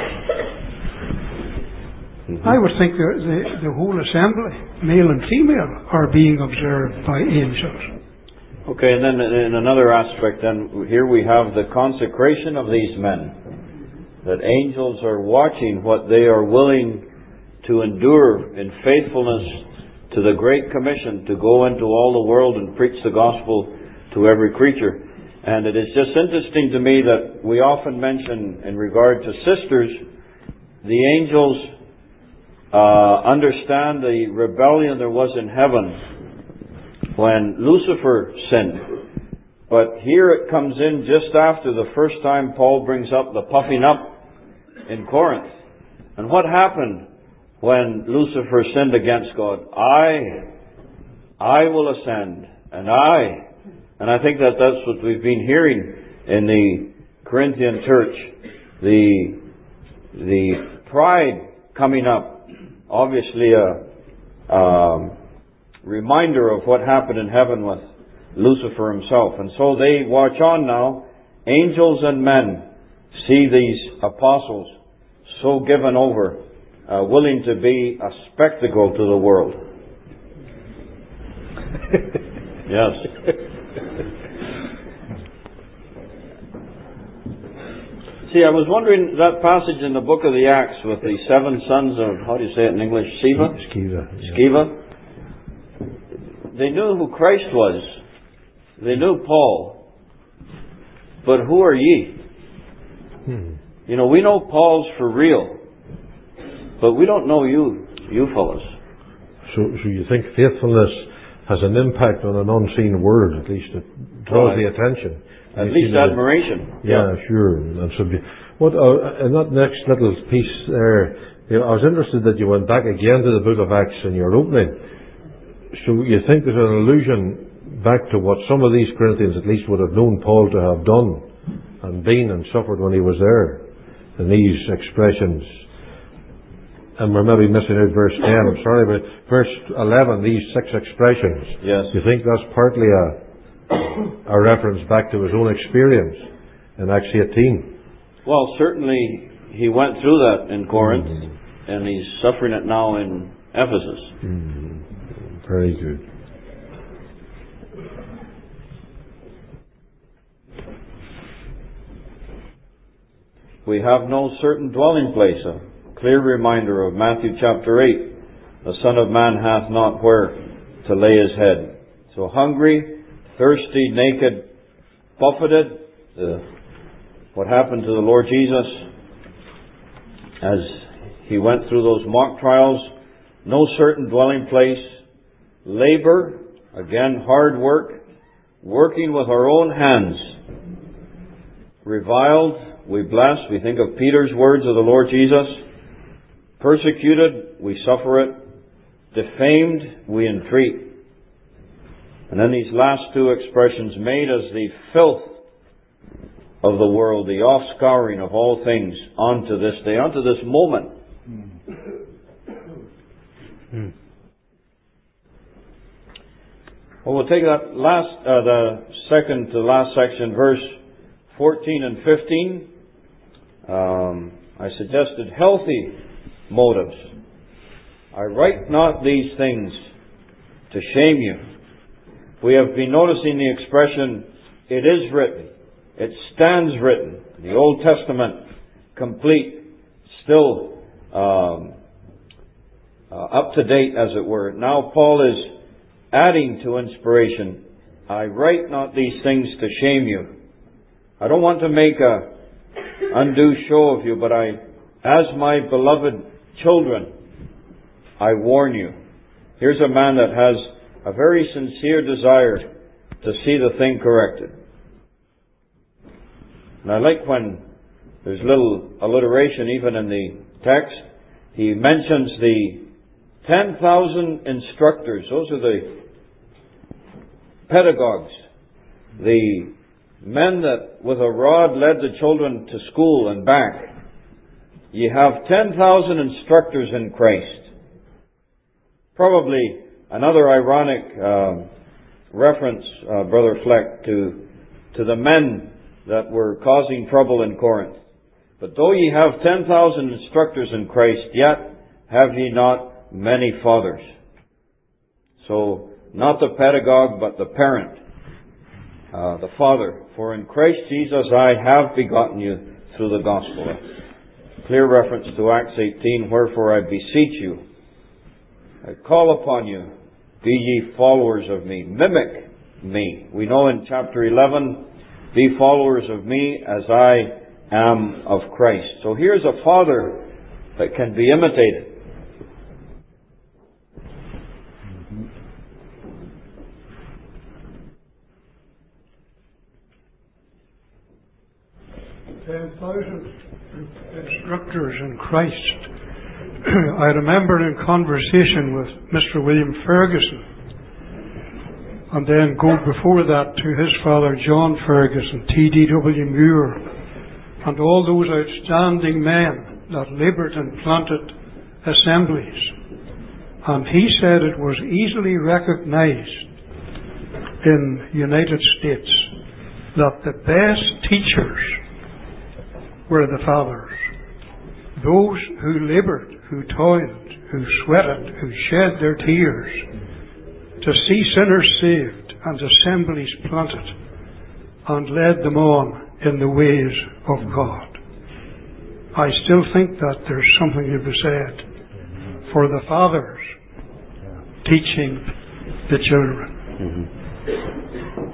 [SPEAKER 7] mm-hmm. I would think the, the, the whole assembly, male and female, are being observed by angels.
[SPEAKER 2] Okay, and then in another aspect, then here we have the consecration of these men. That angels are watching what they are willing to endure in faithfulness to the Great Commission to go into all the world and preach the gospel to every creature. And it is just interesting to me that we often mention in regard to sisters, the angels uh, understand the rebellion there was in heaven when Lucifer sinned. But here it comes in just after the first time Paul brings up the puffing up in Corinth. And what happened when Lucifer sinned against God? I, I will ascend, and I. And I think that that's what we've been hearing in the Corinthian church. The, the pride coming up. Obviously a, um, reminder of what happened in heaven with Lucifer himself. And so they watch on now. Angels and men see these apostles so given over, uh, willing to be a spectacle to the world. Yes. See, I was wondering, that passage in the book of the Acts with the seven sons of, how do you say it in English? Sceva?
[SPEAKER 3] Sceva. Yeah.
[SPEAKER 2] Sceva. They knew who Christ was. They knew Paul. But who are ye? Hmm. You know, we know Paul's for real. But we don't know you, you fellas.
[SPEAKER 3] So, so you think faithfulness has an impact on an unseen world, at least it draws
[SPEAKER 2] right.
[SPEAKER 3] the attention.
[SPEAKER 2] At least admiration.
[SPEAKER 3] Yeah, yeah, sure. And so be, what, uh, in that next little piece there, you know, I was interested that you went back again to the book of Acts in your opening. So you think there's an allusion back to what some of these Corinthians at least would have known Paul to have done and been and suffered when he was there in these expressions. And we're maybe missing out verse ten, I'm sorry, but verse eleven, these six expressions.
[SPEAKER 2] Yes.
[SPEAKER 3] You think that's partly a, a reference back to his own experience in Acts eighteen?
[SPEAKER 2] Well, certainly he went through that in Corinth, mm-hmm. and he's suffering it now in Ephesus.
[SPEAKER 3] Mm-hmm. Very good.
[SPEAKER 2] We have no certain dwelling place. A clear reminder of Matthew chapter eight. The Son of Man hath not where to lay his head. So hungry, thirsty, naked, buffeted. Uh, what happened to the Lord Jesus as he went through those mock trials. No certain dwelling place. Labor, again hard work, working with our own hands, reviled, we bless. We think of Peter's words of the Lord Jesus. Persecuted, we suffer it. Defamed, we entreat. And then these last two expressions, made as the filth of the world, the offscouring of all things, unto this day, unto this moment. Hmm. Well, we'll take that last, uh, the second to last section, verse fourteen and fifteen. Um, I suggested healthy motives. I write not these things to shame you. We have been noticing the expression, it is written. It stands written. The Old Testament, complete, still um, uh, up to date, as it were. Now Paul is adding to inspiration. I write not these things to shame you. I don't want to make a undue show of you, but I, as my beloved children, I warn you. Here's a man that has a very sincere desire to see the thing corrected. And I like when there's little alliteration even in the text. He mentions the ten thousand instructors. Those are the pedagogues. The men that with a rod led the children to school and back. You have ten thousand instructors in Christ. Probably another ironic uh, reference, uh, Brother Fleck, to, to the men that were causing trouble in Corinth. But though ye have ten thousand instructors in Christ, yet have ye not many fathers. So, not the pedagogue, but the parent, uh, the father. For in Christ Jesus I have begotten you through the gospel. A clear reference to Acts eighteen, wherefore I beseech you, I call upon you, be ye followers of me. Mimic me. We know in chapter eleven, be followers of me as I am of Christ. So here's a father that can be imitated.
[SPEAKER 7] ten thousand instructors in Christ. I remember in conversation with Mister William Ferguson, and then go before that to his father John Ferguson, T D W Muir, and all those outstanding men that laboured and planted assemblies. And he said it was easily recognised in the United States that the best teachers were the fathers. Those who laboured, who toiled, who sweated, who shed their tears to see sinners saved and assemblies planted and led them on in the ways of God. I still think that there's something to be said for the fathers teaching the children. Mm-hmm.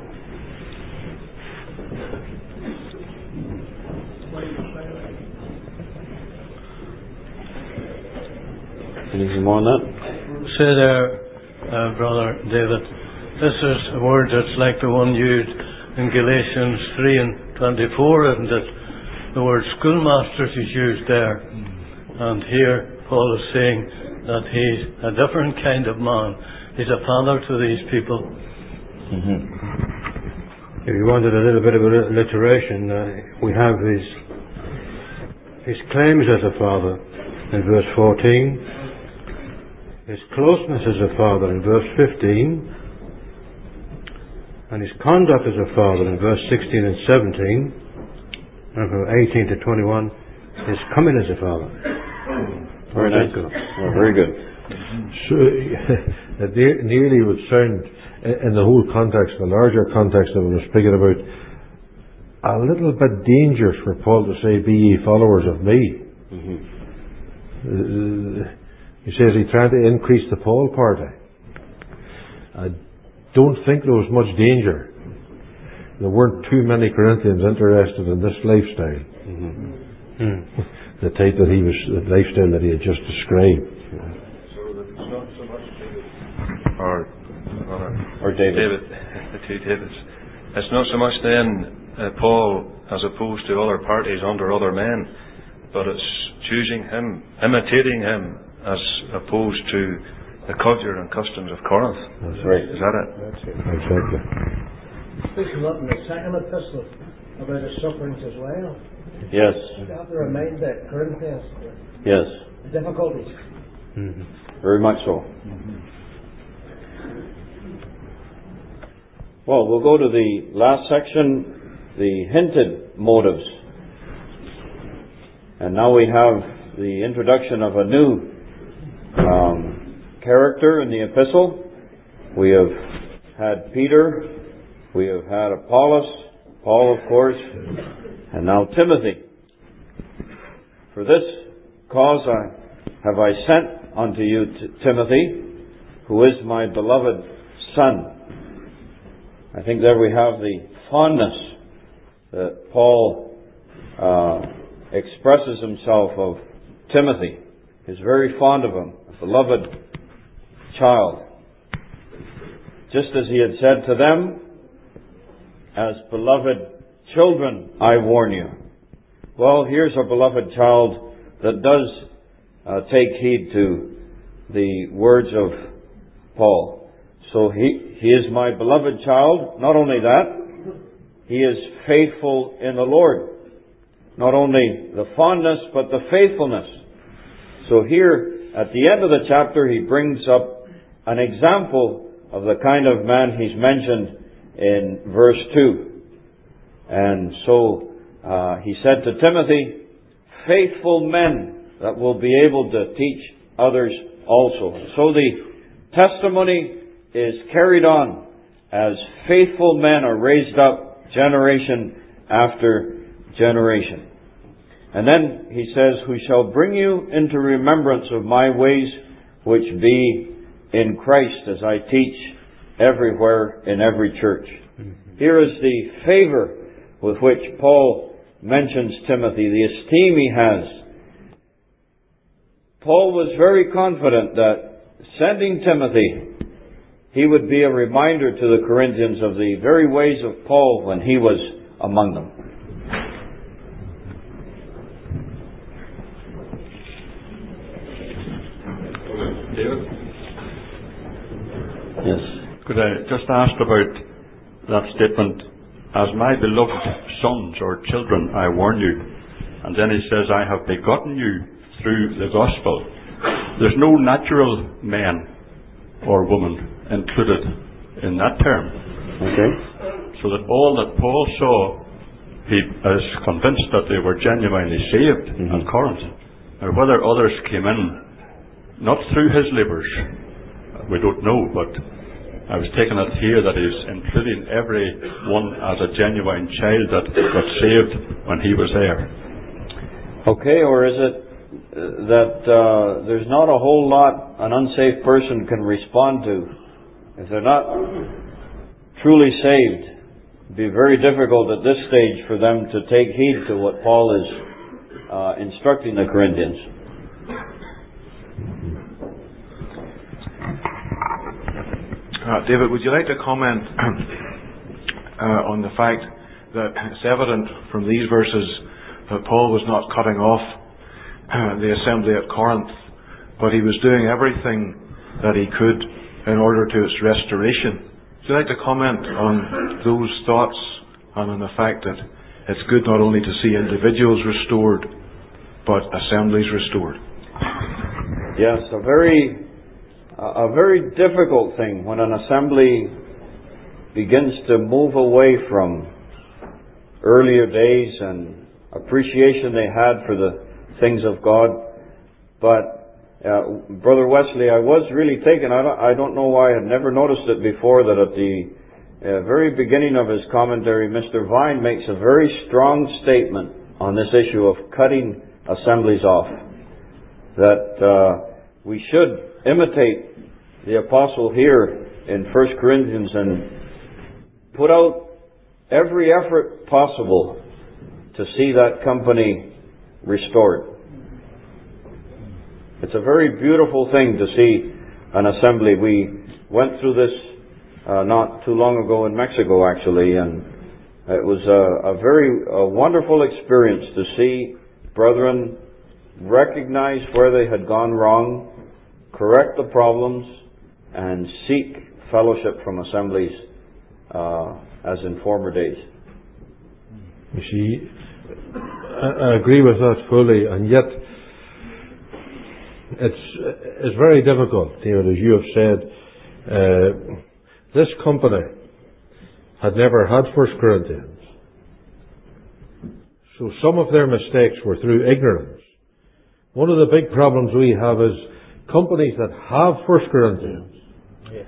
[SPEAKER 2] Anything more on that?
[SPEAKER 9] Say there, uh, Brother David, this is a word that's like the one used in Galatians three and twenty-four, isn't it? The word schoolmasters is used there. And here Paul is saying that he's a different kind of man. He's a father to these people.
[SPEAKER 3] Mm-hmm. If you wanted a little bit of alliteration, uh, we have his, his claims as a father in verse fourteen. His closeness as a father in verse fifteen, and his conduct as a father in verse sixteen and seventeen, and from eighteen to twenty-one, his coming as a father.
[SPEAKER 2] Very nice. Well, very good.
[SPEAKER 3] So, it nearly would sound, in the whole context, the larger context that we were speaking about, a little bit dangerous for Paul to say, be ye followers of me. Mm-hmm. Uh, He says he's trying to increase the Paul party. I don't think there was much danger. There weren't too many Corinthians interested in this lifestyle. Mm-hmm. Mm. The type that he was, the lifestyle that he had just described.
[SPEAKER 10] So that it's not so much David, or, or,
[SPEAKER 2] or David.
[SPEAKER 10] David, the two Davids. It's not so much then uh, Paul as opposed to other parties under other men, but it's choosing him, imitating him, as opposed to the culture and customs of Corinth.
[SPEAKER 2] That's right.
[SPEAKER 10] Is that it?
[SPEAKER 6] That's it.
[SPEAKER 3] Exactly.
[SPEAKER 1] Speaking up in the second epistle about his sufferings as well.
[SPEAKER 2] Yes.
[SPEAKER 1] You have to remind the Corinthians
[SPEAKER 2] Yes.
[SPEAKER 1] the difficulties.
[SPEAKER 3] Mm-hmm.
[SPEAKER 2] Very much so.
[SPEAKER 6] Mm-hmm.
[SPEAKER 2] Well, we'll go to the last section, the hinted motives. And now we have the introduction of a new um, character in the epistle. We have had Peter, we have had Apollos, Paul of course, and now Timothy. For this cause I have I sent unto you t- Timothy, who is my beloved son. I think there we have the fondness that Paul uh, expresses himself of Timothy. He's very fond of him, a beloved child. Just as he had said to them, as beloved children, I warn you. Well, here's a beloved child that does uh, take heed to the words of Paul. So he, he is my beloved child. Not only that, he is faithful in the Lord. Not only the fondness, but the faithfulness. So here, at the end of the chapter, he brings up an example of the kind of man he's mentioned in verse two. And so, uh, he said to Timothy, faithful men that will be able to teach others also. So the testimony is carried on as faithful men are raised up generation after generation. And then he says, who shall bring you into remembrance of my ways which be in Christ, as I teach everywhere in every church. Mm-hmm. Here is the favor with which Paul mentions Timothy, the esteem he has. Paul was very confident that sending Timothy, he would be a reminder to the Corinthians of the very ways of Paul when he was among them.
[SPEAKER 8] David?
[SPEAKER 2] Yes.
[SPEAKER 12] Could I just ask about that statement, as my beloved sons or children, I warn you. And then he says, I have begotten you through the gospel. There's no natural man or woman included in that term.
[SPEAKER 2] Okay.
[SPEAKER 12] So that all that Paul saw, he is convinced that they were genuinely saved mm-hmm. in Corinth. Now whether others came in, not through his labours, we don't know, but I was taking it here that he's including everyone as a genuine child that got saved when he was there.
[SPEAKER 2] Okay, or is it that uh, there's not a whole lot an unsafe person can respond to? If they're not truly saved, it'd be very difficult at this stage for them to take heed to what Paul is uh, instructing the Corinthians.
[SPEAKER 13] Uh, David, would you like to comment uh, on the fact that it's evident from these verses that Paul was not cutting off uh, the assembly at Corinth, but he was doing everything that he could in order to its restoration. Would you like to comment on those thoughts and on the fact that it's good not only to see individuals restored, but assemblies restored?
[SPEAKER 2] Yes, a very a very difficult thing when an assembly begins to move away from earlier days and appreciation they had for the things of God. But uh, Brother Wesley, I was really taken. I don't, I don't know why I had never noticed it before, that at the uh, very beginning of his commentary, Mister Vine makes a very strong statement on this issue of cutting assemblies off. That uh, we should imitate the apostle here in First Corinthians and put out every effort possible to see that company restored. It's a very beautiful thing to see an assembly. We went through this uh, not too long ago in Mexico, actually, and It was a, a very a wonderful experience to see brethren recognize where they had gone wrong, correct the problems, and seek fellowship from assemblies uh, as in former days.
[SPEAKER 3] You see, I agree with that fully, and yet it's it's very difficult, David, as you have said. Uh, this company had never had First Corinthians, so some of their mistakes were through ignorance. One of the big problems we have is companies that have First Corinthians,
[SPEAKER 1] yes,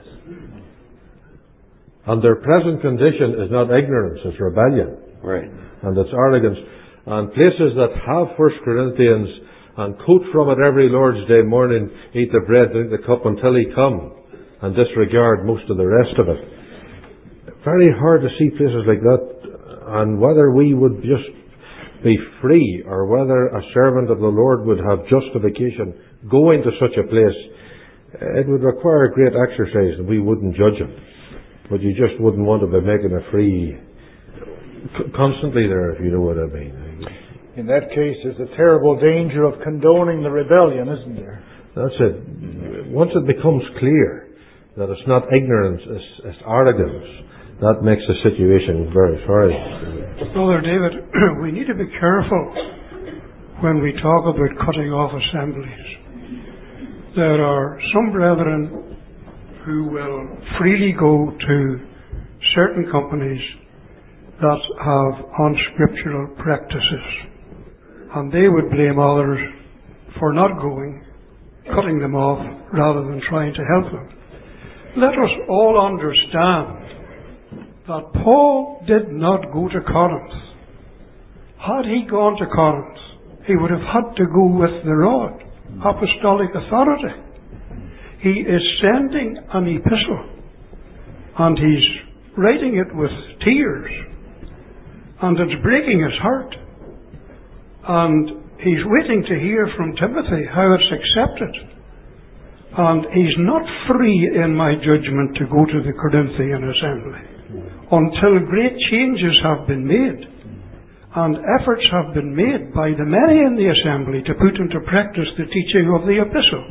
[SPEAKER 3] and their present condition is not ignorance, it's rebellion.
[SPEAKER 2] Right.
[SPEAKER 3] And it's arrogance. And places that have First Corinthians and quote from it every Lord's Day morning, eat the bread, drink the cup until He come, and disregard most of the rest of it. Very hard to see places like that, and whether we would just be free or whether a servant of the Lord would have justification going to such a place, it would require great exercise, and we wouldn't judge him. But you just wouldn't want to be making a free constantly there, if you know what I mean.
[SPEAKER 6] In that case, there's a terrible danger of condoning the rebellion, isn't there?
[SPEAKER 3] That's it. Once it becomes clear that it's not ignorance, it's, it's arrogance, that makes the situation very sorry.
[SPEAKER 7] Brother David, we need to be careful when we talk about cutting off assemblies. There are some brethren who will freely go to certain companies that have unscriptural practices, and they would blame others for not going, cutting them off rather than trying to help them. Let us all understand that Paul did not go to Corinth. Had he gone to Corinth, he would have had to go with the rod, apostolic authority. He is sending an epistle, and he's writing it with tears, and it's breaking his heart. And he's waiting to hear from Timothy how it's accepted. And he's not free, in my judgment, to go to the Corinthian assembly until great changes have been made and efforts have been made by the many in the assembly to put into practice the teaching of the epistle.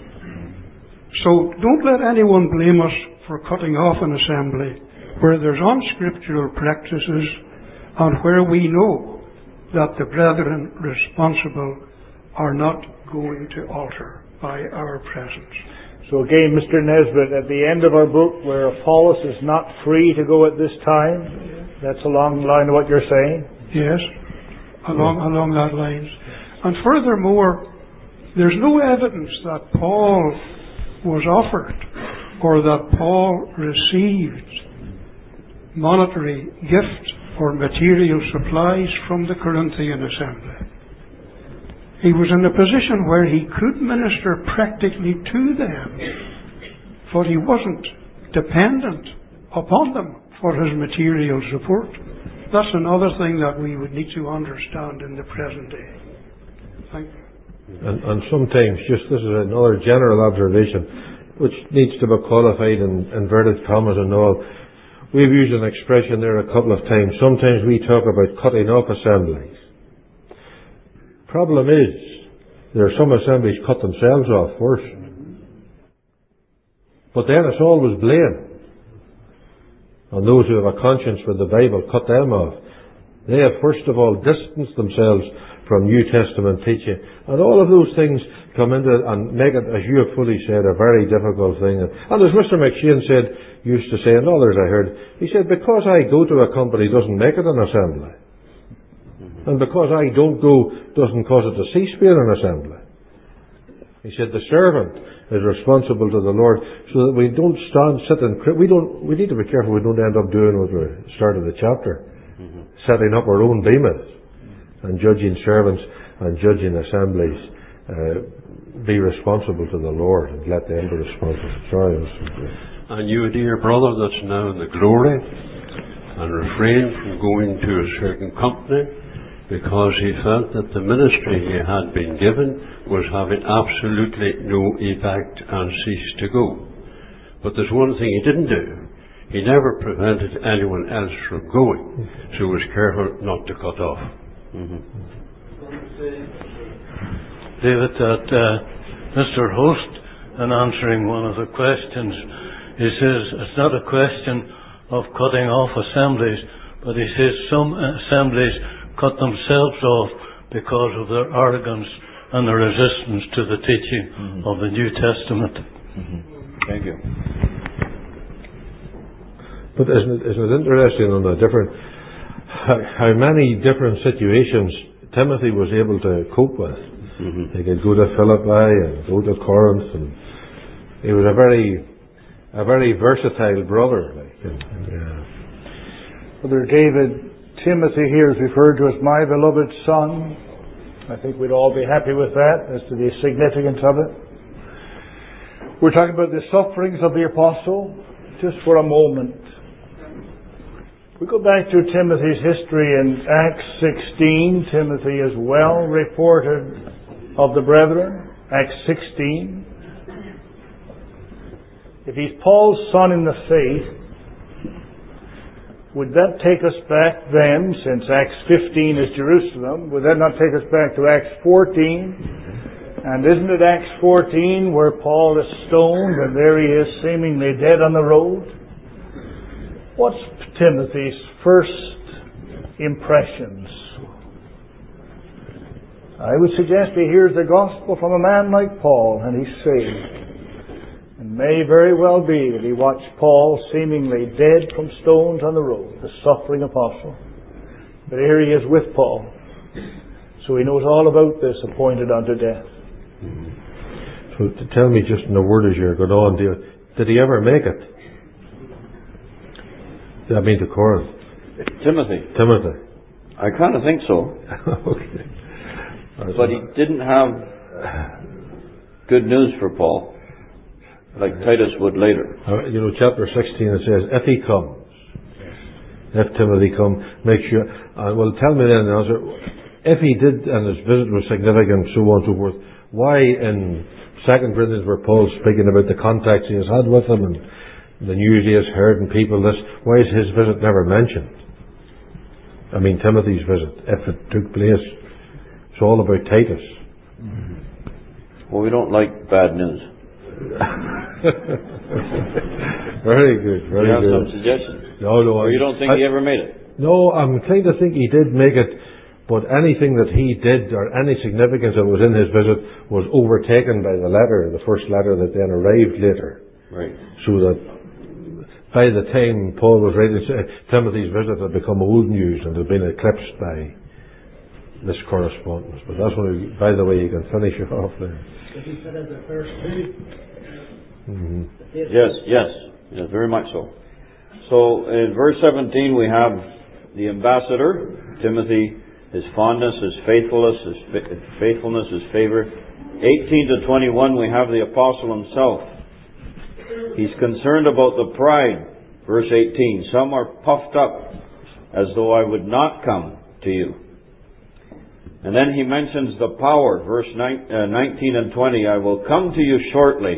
[SPEAKER 7] So don't let anyone blame us for cutting off an assembly where there's unscriptural practices and where we know that the brethren responsible are not going to alter by our presence.
[SPEAKER 6] So again, Mister Nesbitt, at the end of our book, where Apollos is not free to go at this time, that's along the line of what you're saying?
[SPEAKER 7] Yes, along yeah. along that lines. And furthermore, there's no evidence that Paul was offered or that Paul received monetary gift or material supplies from the Corinthian assembly. He was in a position where he could minister practically to them, but he wasn't dependent upon them for his material support. That's another thing that we would need to understand in the present day. Thank you.
[SPEAKER 3] And, and sometimes, just this is another general observation, which needs to be qualified in inverted commas and all. We've used an expression there a couple of times. Sometimes we talk about cutting off assemblies. Problem is, there are some assemblies cut themselves off first. But then it's always blame. And those who have a conscience with the Bible, cut them off. They have first of all distanced themselves from New Testament teaching. And all of those things come into it and make it, as you have fully said, a very difficult thing. And as Mister McShane said, used to say, and others I heard, he said, because I go to a company doesn't make it an assembly. And because I don't go doesn't cause it to cease being an assembly. He said the servant is responsible to the Lord, so that we don't stand, sit and we don't. We need to be careful we don't end up doing what we started the chapter, mm-hmm. setting up our own behemoths and judging servants and judging assemblies. Uh, be responsible to the Lord and let them be responsible. Sorry.
[SPEAKER 8] And you, dear brother, that's now in the glory, and refrain from going to a certain company, because he felt that the ministry he had been given was having absolutely no effect and ceased to go. But there's one thing he didn't do. he never prevented anyone else from going, so he was careful not to cut off.
[SPEAKER 2] Mm-hmm.
[SPEAKER 9] David, that uh, Mister Host, in answering one of the questions, he says it's not a question of cutting off assemblies, but he says some assemblies cut themselves off because of their arrogance and their resistance to the teaching mm-hmm. of the New Testament.
[SPEAKER 2] Mm-hmm. Thank you.
[SPEAKER 3] But isn't it, isn't it interesting on the different, how, how many different situations Timothy was able to cope with? Mm-hmm. He could go to Philippi and go to Corinth, and he was a very, a very versatile brother. Like, and, yeah.
[SPEAKER 6] Brother David, Timothy here is referred to as my beloved son. I think we'd all be happy with that as to the significance of it. We're talking about the sufferings of the apostle. Just for a moment, we go back to Timothy's history in Acts sixteen. Timothy is well reported of the brethren. Acts sixteen. If he's Paul's son in the faith, would that take us back then, since Acts fifteen is Jerusalem, would that not take us back to Acts fourteen? And isn't it Acts fourteen where Paul is stoned and there he is seemingly dead on the road? What's Timothy's first impressions? I would suggest he hears the gospel from a man like Paul and he's saved. And may very well be that he watched Paul seemingly dead from stones on the road, the suffering apostle. But here he is with Paul. So he knows all about this, appointed unto death.
[SPEAKER 3] So to tell me just in a word as you're going on, did he ever make it? I mean to Corinth.
[SPEAKER 2] Timothy.
[SPEAKER 3] Timothy.
[SPEAKER 2] I kind of think so.
[SPEAKER 3] Okay.
[SPEAKER 2] But he didn't have good news for Paul, like Titus would later.
[SPEAKER 3] Uh, you know, chapter sixteen it says, if he comes, if Timothy come, make sure. Uh, well, tell me then, answer, if he did and his visit was significant, so on and so forth, why in Second Corinthians where Paul's speaking about the contacts he has had with them and the news he has heard and people, this, why is his visit never mentioned? I mean, Timothy's visit, if it took place. It's all about Titus.
[SPEAKER 2] Well, we don't like bad news.
[SPEAKER 3] Very good, very
[SPEAKER 2] you have
[SPEAKER 3] good.
[SPEAKER 2] some suggestions?
[SPEAKER 3] No, no.
[SPEAKER 2] Or you don't think
[SPEAKER 3] I,
[SPEAKER 2] he ever made it?
[SPEAKER 3] No, I'm inclined to think he did make it, but anything that he did or any significance that was in his visit was overtaken by the letter, the first letter that then arrived later.
[SPEAKER 2] Right.
[SPEAKER 3] So that by the time Paul was writing, Timothy's visit had become old news and had been eclipsed by this correspondence. But that's when, we, by the way, you can finish it off there.
[SPEAKER 1] He said in the first two.
[SPEAKER 3] Mm-hmm.
[SPEAKER 2] Yes, yes, yes, very much so. So in verse seventeen we have the ambassador, Timothy, his fondness, his faithfulness, his faithfulness, his favor. eighteen to twenty-one we have the apostle himself. He's concerned about the pride. Verse eighteen, some are puffed up as though I would not come to you. And then he mentions the power, verse nineteen and twenty, I will come to you shortly,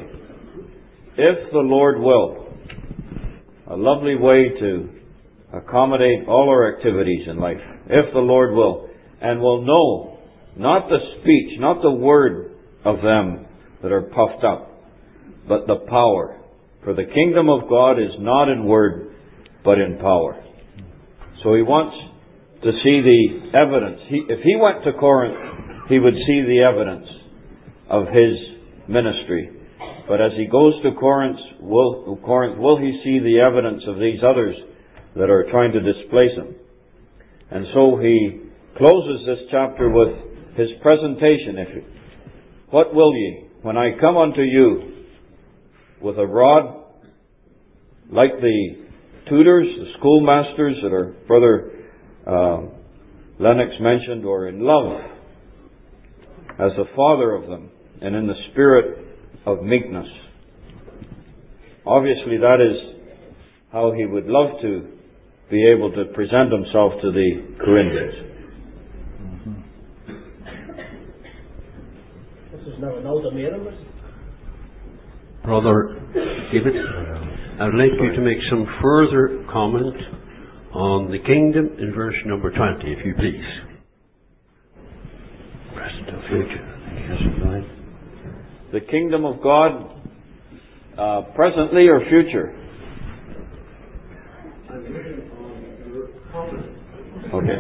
[SPEAKER 2] if the Lord will. A lovely way to accommodate all our activities in life, if the Lord will. And will know, not the speech, not the word of them that are puffed up, but the power. For the kingdom of God is not in word, but in power. So he wants to see the evidence. He, if he went to Corinth, he would see the evidence of his ministry. But as he goes to Corinth, will, Corinth, will he see the evidence of these others that are trying to displace him? And so he closes this chapter with his presentation. If you, what will ye, when I come unto you with a rod, like the tutors, the schoolmasters that are Brother Uh, Lennox mentioned, or in love as the father of them and in the spirit of meekness. Obviously that is how he would love to be able to present himself to the Corinthians.
[SPEAKER 1] Mm-hmm. This is now an ultimatum.
[SPEAKER 8] Brother David, I would like you to make some further comment on the kingdom in verse number twenty, if you please. Present or future.
[SPEAKER 2] The kingdom of God, uh, presently or future? Okay.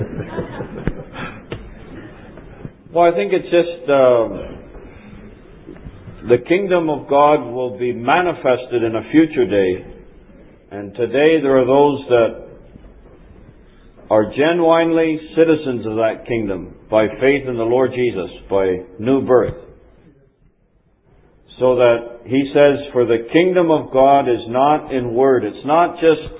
[SPEAKER 2] Well, I think it's just uh, the kingdom of God will be manifested in a future day. And today there are those that are genuinely citizens of that kingdom by faith in the Lord Jesus, by new birth. So that he says, for the kingdom of God is not in word. It's not just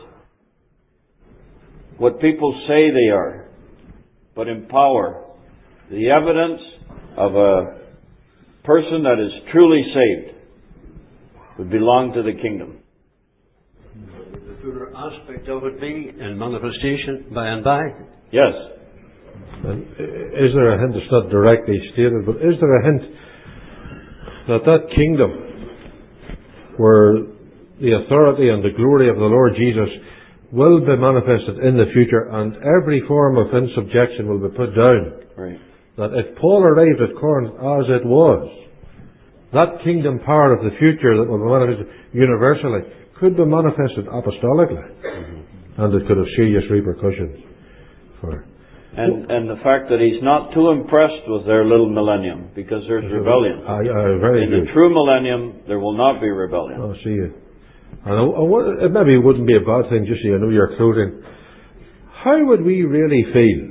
[SPEAKER 2] what people say they are, but in power. The evidence of a person that is truly saved would belong to the kingdom.
[SPEAKER 8] The fuller aspect of it be in manifestation by and by?
[SPEAKER 2] Yes.
[SPEAKER 3] And is there a hint, it's not directly stated, but is there a hint that that kingdom where the authority and the glory of the Lord Jesus will be manifested in the future and every form of insubjection will be put down?
[SPEAKER 2] Right.
[SPEAKER 3] That if Paul arrived at Corinth as it was, that kingdom power of the future that will be manifested universally could be manifested apostolically. Mm-hmm. And it could have serious repercussions for
[SPEAKER 2] And and the fact that he's not too impressed with their little millennium, because there's rebellion.
[SPEAKER 3] Uh, uh, very
[SPEAKER 2] In
[SPEAKER 3] good.
[SPEAKER 2] the true millennium, there will not be rebellion.
[SPEAKER 3] Oh, see you. And I, I, what- it maybe wouldn't be a bad thing, just so you know your clothing. How would we really feel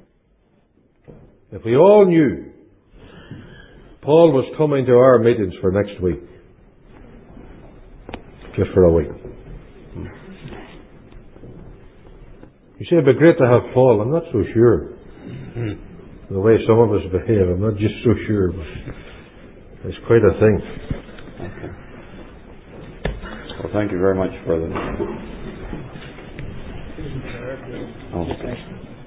[SPEAKER 3] if we all knew Paul was coming to our meetings for next week? Just for a week. You say it'd be great to have Paul. I'm not so sure. The way some of us behave, I'm not just so sure. But it's quite a thing.
[SPEAKER 2] Okay. Well, thank you very much, brother. Okay.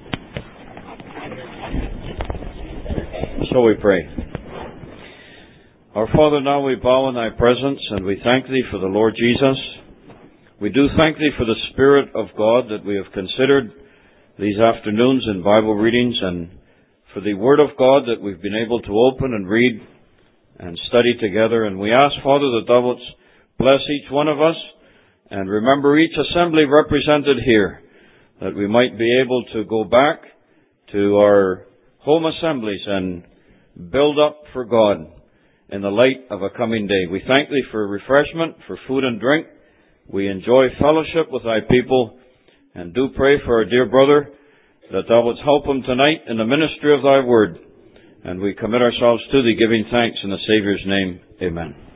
[SPEAKER 2] So we pray. Our Father, now we bow in thy presence and we thank thee for the Lord Jesus. We do thank thee for the Spirit of God that we have considered these afternoons in Bible readings, and for the Word of God that we've been able to open and read and study together. And we ask, Father, that thou wouldst bless each one of us and remember each assembly represented here, that we might be able to go back to our home assemblies and build up for God in the light of a coming day. We thank thee for refreshment, for food and drink. We enjoy fellowship with thy people, and do pray for our dear brother that thou wouldst help him tonight in the ministry of thy word. And we commit ourselves to thee, giving thanks in the Saviour's name. Amen.